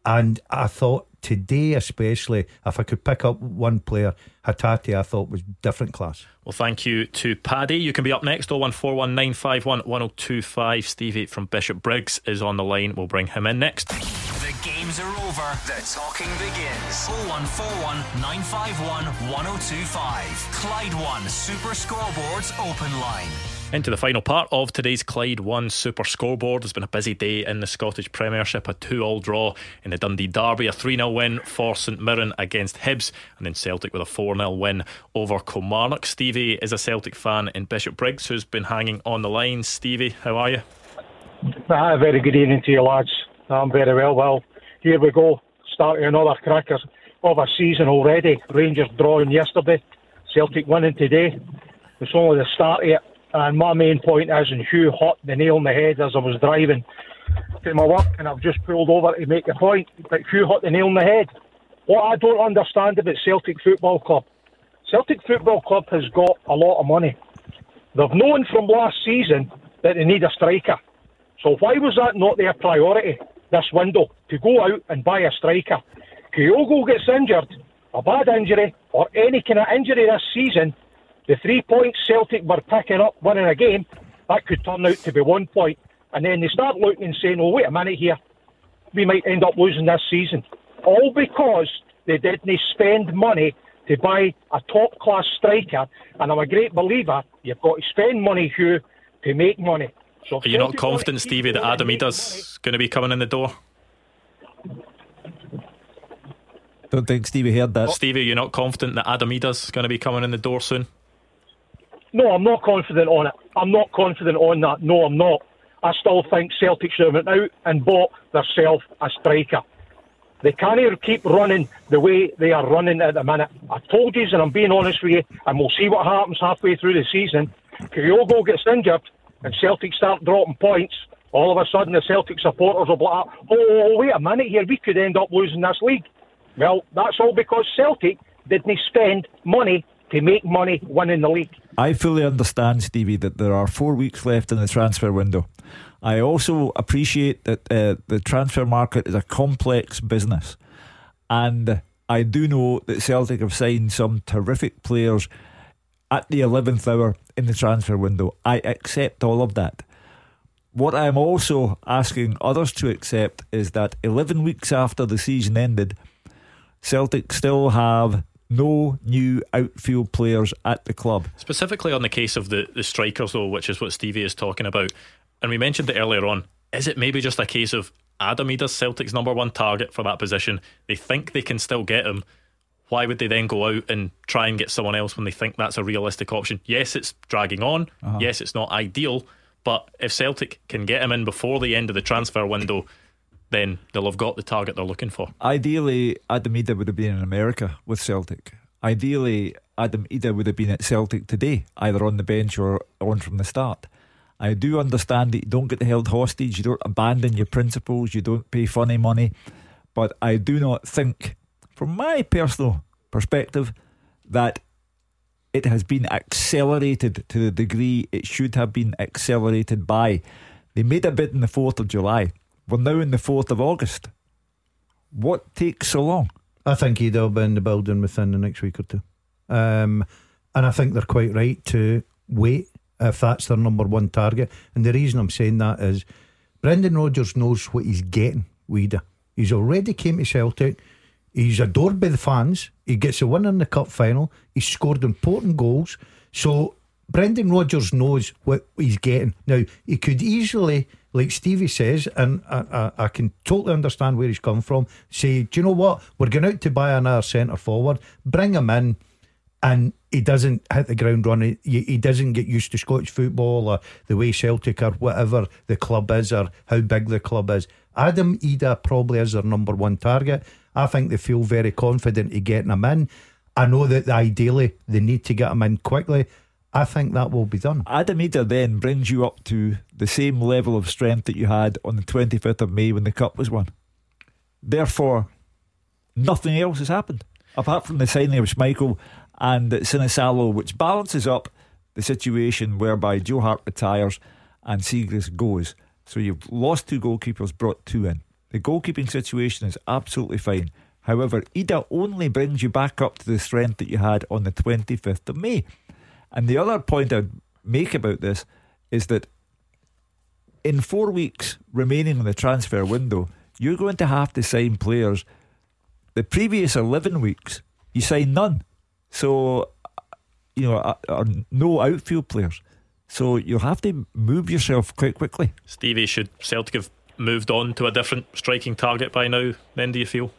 And I thought today, especially, if I could pick up one player, Hatate, I thought was different class. Well, thank you to Paddy. You can be up next. 01419511025. Stevie from Bishop Briggs is on the line. We'll bring him in next. The games are over. The talking begins. 0141 951 1025. Clyde One Super Scoreboard's open line. Into the final part of today's Clyde One Super Scoreboard. It's been a busy day in the Scottish Premiership. A 2-2 draw in the Dundee Derby, a 3-0 win for St Mirren against Hibs, and then Celtic with a 4-0 win over Kilmarnock. Stevie is a Celtic fan in Bishop Briggs who's been hanging on the line. Stevie, how are you? Very good evening to you, lads. I'm very well. Well, here we go, starting another cracker of a season already. Rangers drawing yesterday, Celtic winning today. It's only the start of it. And my main point is, and Hugh hit the nail on the head as I was driving to my work, and I've just pulled over to make a point, but Hugh hit the nail on the head. What I don't understand about Celtic Football Club, Celtic Football Club has got a lot of money. They've known from last season that they need a striker. So why was that not their priority this window, to go out and buy a striker? Kyogo gets injured, a bad injury, or any kind of injury this season, the 3 points Celtic were picking up winning a game, that could turn out to be 1 point. And then they start looking and saying, oh, wait a minute here, we might end up losing this season. All because they didn't spend money to buy a top-class striker. And I'm a great believer, you've got to spend money, Hugh, to make money. So are you not confident, Stevie, that Adam Ida's going to be coming in the door? Don't think Stevie heard that. Stevie, you're not confident that Adam Ida's going to be coming in the door soon? No, I'm not confident on it. I'm not confident on that. No, I'm not. I still think Celtic should have went out and bought themselves a striker. They can't keep running the way they are running at the minute. I told you, and I'm being honest with you, and we'll see what happens halfway through the season. Kyogo gets injured and Celtic start dropping points. All of a sudden the Celtic supporters will be like, oh, wait a minute here, we could end up losing this league. Well, that's all because Celtic didn't spend money to make money winning the league. I fully understand, Stevie, that there are 4 weeks left in the transfer window. I also appreciate that the transfer market is a complex business, and I do know that Celtic have signed some terrific players at the 11th hour in the transfer window. I accept all of that. What I'm also asking others to accept is that 11 weeks after the season ended, Celtic still have no new outfield players at the club. Specifically on the case of the strikers, though, which is what Stevie is talking about, and we mentioned it earlier on, is it maybe just a case of Adam Ida's Celtic's number one target for that position? They think they can still get him. Why would they then go out and try and get someone else when they think that's a realistic option? Yes, it's dragging on. Yes, it's not ideal. But if Celtic can get him in before the end of the transfer window, then they'll have got the target they're looking for. Ideally, Adam Ida would have been in America with Celtic. Ideally, Adam Ida would have been at Celtic today, either on the bench or on from the start. I do understand that you don't get held hostage, you don't abandon your principles, you don't pay funny money, but I do not think, from my personal perspective, that it has been accelerated to the degree it should have been accelerated by. They made a bid on the 4th of July. We're now in the 4th of August. What takes so long? I think he'll be in the building within the next week or two. And I think they're quite right to wait if that's their number one target. And the reason I'm saying that is Brendan Rodgers knows what he's getting with Ida. He's already came to Celtic. He's adored by the fans. He gets a win in the cup final. He's scored important goals. So Brendan Rodgers knows what he's getting. Now, he could easily, like Stevie says, and I can totally understand where he's come from, say, do you know what, we're going out to buy another centre forward, bring him in, and he doesn't hit the ground running. He doesn't get used to Scottish football or the way Celtic or whatever the club is or how big the club is. Adam Ida probably is their number one target. I think they feel very confident in getting him in. I know that ideally they need to get him in quickly. I think that will be done. Adam Ida then brings you up to the same level of strength that you had on the 25th of May when the cup was won. Therefore, nothing else has happened apart from the signing of Schmeichel and Sinisalo, which balances up the situation whereby Joe Hart retires and Siegrist goes. So you've lost two goalkeepers, brought two in. The goalkeeping situation is absolutely fine. However, Ida only brings you back up to the strength that you had on the 25th of May. And the other point I'd make about this is that in 4 weeks remaining in the transfer window, you're going to have to sign players. The previous 11 weeks, you sign none. So, are no outfield players. So you'll have to move yourself quite quickly. Stevie, should Celtic have moved on to a different striking target by now, then, do you feel?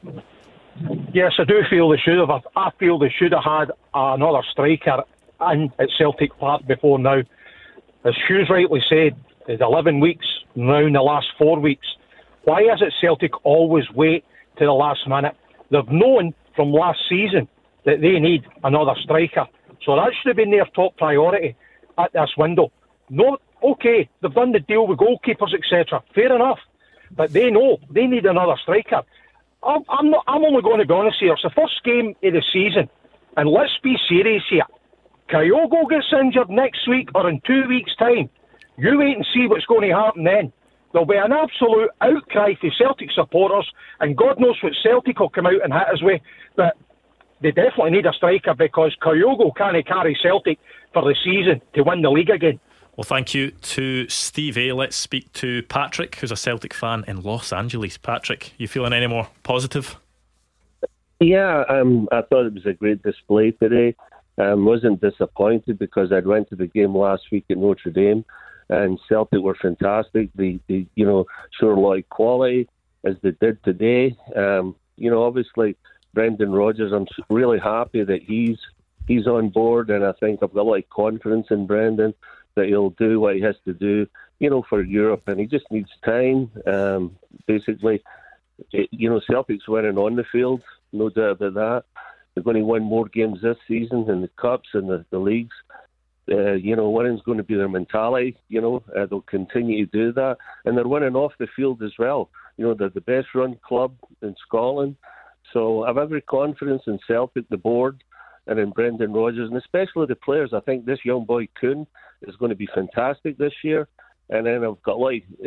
Yes, I do feel they should have. I feel they should have had another striker in at Celtic Park before now. As Hughes rightly said, it's 11 weeks, now in the last 4 weeks. Why is it Celtic always wait to the last minute? They've known from last season that they need another striker. So that should have been their top priority at this window. No, okay, they've done the deal with goalkeepers, etc. Fair enough. But they know they need another striker. I'm only going to be honest here. It's the first game of the season. And let's be serious here. Kyogo gets injured next week or in 2 weeks' time. You wait and see what's going to happen then. There'll be an absolute outcry for Celtic supporters, and God knows what Celtic will come out and hit us with. But they definitely need a striker, because Kyogo can't carry Celtic for the season to win the league again. Well, thank you to Steve A. Let's speak to Patrick, who's a Celtic fan in Los Angeles. Patrick, you feeling any more positive? Yeah, I thought it was a great display today. Wasn't disappointed because I'd went to the game last week at Notre Dame, and Celtic were fantastic. They showed a lot of quality as they did today. Obviously Brendan Rodgers, I'm really happy that he's on board, and I think I've got a lot of confidence in Brendan that he'll do what he has to do, for Europe, and he just needs time. Basically, Celtic's winning on the field, no doubt about that. They're going to win more games this season in the cups and the leagues. Winning's going to be their mentality. They'll continue to do that, and they're winning off the field as well. They're the best run club in Scotland, so I have every confidence in Celtic, the board, and in Brendan Rodgers, and especially the players. I think this young boy Kuhn is going to be fantastic this year, and then I've got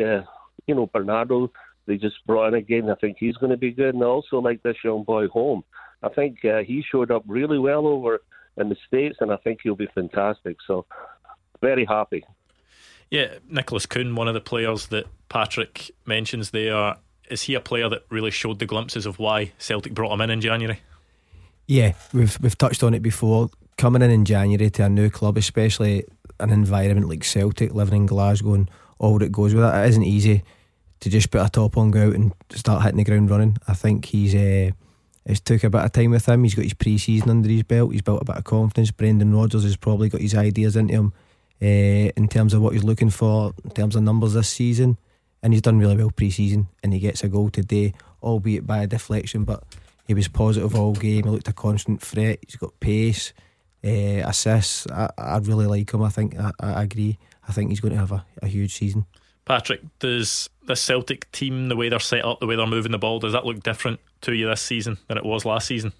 Bernardo. They just brought in again. I think he's going to be good, and I also like this young boy Home. I think he showed up really well over in the States, and I think he'll be fantastic. So, very happy. Yeah, Nicholas Kuhn, one of the players that Patrick mentions there, is he a player that really showed the glimpses of why Celtic brought him in January? Yeah, we've touched on it before. Coming in January to a new club, especially an environment like Celtic, living in Glasgow and all that goes with it isn't easy to just put a top on, go out and start hitting the ground running. I think it's took a bit of time with him. He's got his pre-season under his belt. He's built a bit of confidence. Brendan Rodgers has probably got his ideas into him in terms of what he's looking for in terms of numbers this season, and he's done really well pre-season, and he gets a goal today, albeit by a deflection, but he was positive all game. He looked a constant threat. He's got pace, assists. I really like him. I think I agree. I think he's going to have a huge season. Patrick, does this Celtic team, the way they're set up, the way they're moving the ball, does that look different to you this season than it was last season?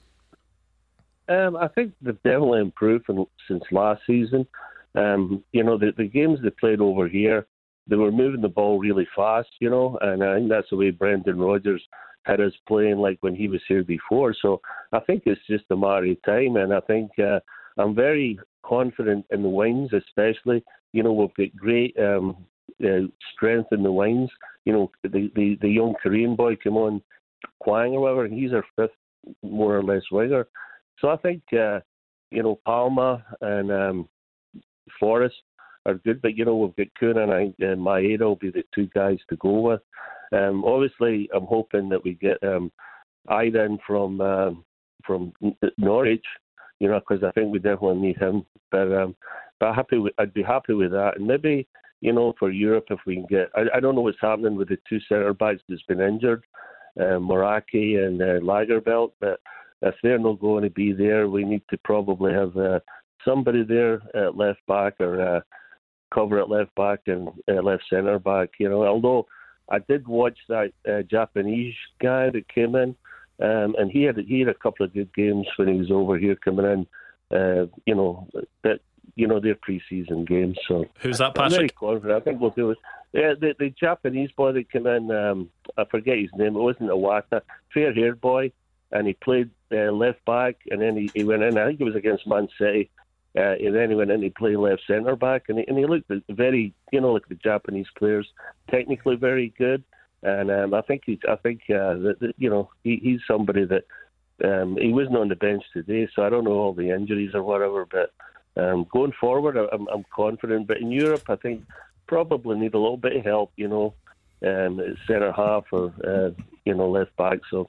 I think they've definitely improved since last season. The games they played over here, they were moving the ball really fast, and I think that's the way Brendan Rodgers had us playing like when he was here before. So I think it's just a matter of time, and I think I'm very confident in the wings, especially. We've got great strength in the wings. The young Korean boy come on, Kwang or whatever, and he's our fifth more or less winger. So I think Palma and Forrest are good, but we've got Kuhn and I think Maeda will be the two guys to go with. Obviously, I'm hoping that we get Ida in from Norwich, because I think we definitely need him. But I'd be happy with that, and maybe for Europe if we can get. I don't know what's happening with the two centre backs that's been injured, Moraki and Lagerbielke, but if they're not going to be there, we need to probably have somebody there at left back or cover at left back and left centre back. Although I did watch that Japanese guy that came in, and he had a couple of good games when he was over here coming in. But their pre-season games. So who's that, Patrick? I'm very confident. I think we'll do it. The Japanese boy that came in, I forget his name. It wasn't Iwata, fair-haired boy, and he played left back, and then he went in. I think it was against Man City, and then he went in to play left centre back, and he looked very, like the Japanese players, technically very good. And I think he's somebody that he wasn't on the bench today, so I don't know all the injuries or whatever. But going forward, I'm confident. But in Europe, I think probably need a little bit of help, centre half or left back. So.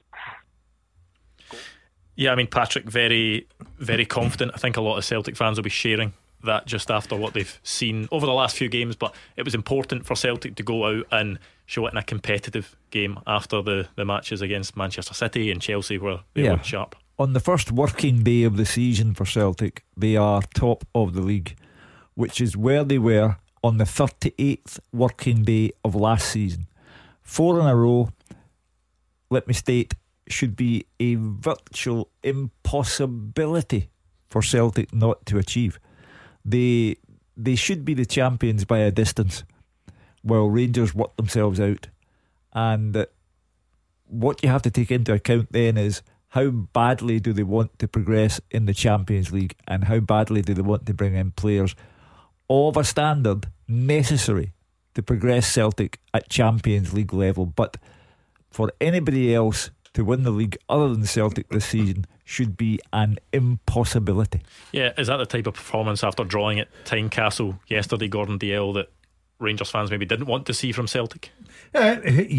Yeah, I mean, Patrick, very, very confident. I think a lot of Celtic fans will be sharing that just after what they've seen over the last few games. But it was important for Celtic to go out and show it in a competitive game after the matches against Manchester City and Chelsea, where they were sharp. On the first working day of the season for Celtic, they are top of the league, which is where they were on the 38th working day of last season. 4 in a row, let me state, should be a virtual impossibility for Celtic not to achieve. They should be the champions by a distance, while Rangers work themselves out. And what you have to take into account then is how badly do they want to progress in the Champions League, and how badly do they want to bring in players of a standard necessary to progress Celtic at Champions League level. But for anybody else to win the league other than Celtic this season should be an impossibility. Yeah, is that the type of performance after drawing at Tynecastle yesterday, Gordon Dalziel, that Rangers fans maybe didn't want to see from Celtic? I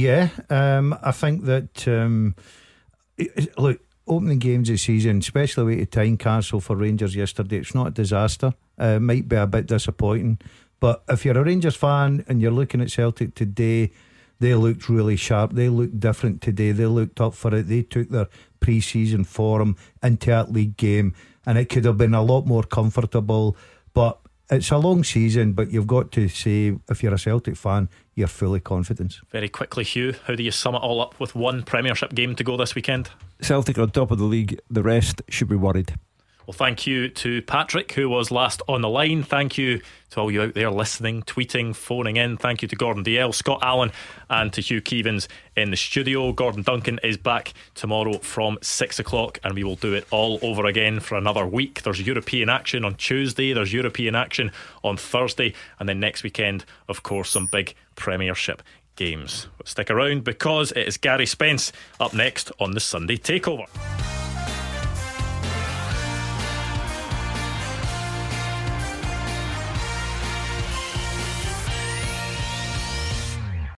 think that look, opening games of the season, especially away to Tynecastle for Rangers yesterday, it's not a disaster. It might be a bit disappointing, but if you're a Rangers fan and you're looking at Celtic today, they looked really sharp. They looked different today. They looked up for it. They took their pre-season form into that league game, and it could have been a lot more comfortable. But it's a long season, but you've got to say, if you're a Celtic fan, you're fully confident. Very quickly, Hugh, how do you sum it all up with one Premiership game to go this weekend? Celtic on top of the league. The rest should be worried. Well, thank you to Patrick, who was last on the line. Thank you to all you out there listening, tweeting, phoning in. Thank you to Gordon Dalziel, Scott Allen, and to Hugh Keevins in the studio. Gordon Duncan is back tomorrow from 6 o'clock, and we will do it all over again for another week. There's European action on Tuesday, there's European action on Thursday, and then next weekend, of course, some big Premiership games. But stick around, because it is Gary Spence up next on the Sunday Takeover.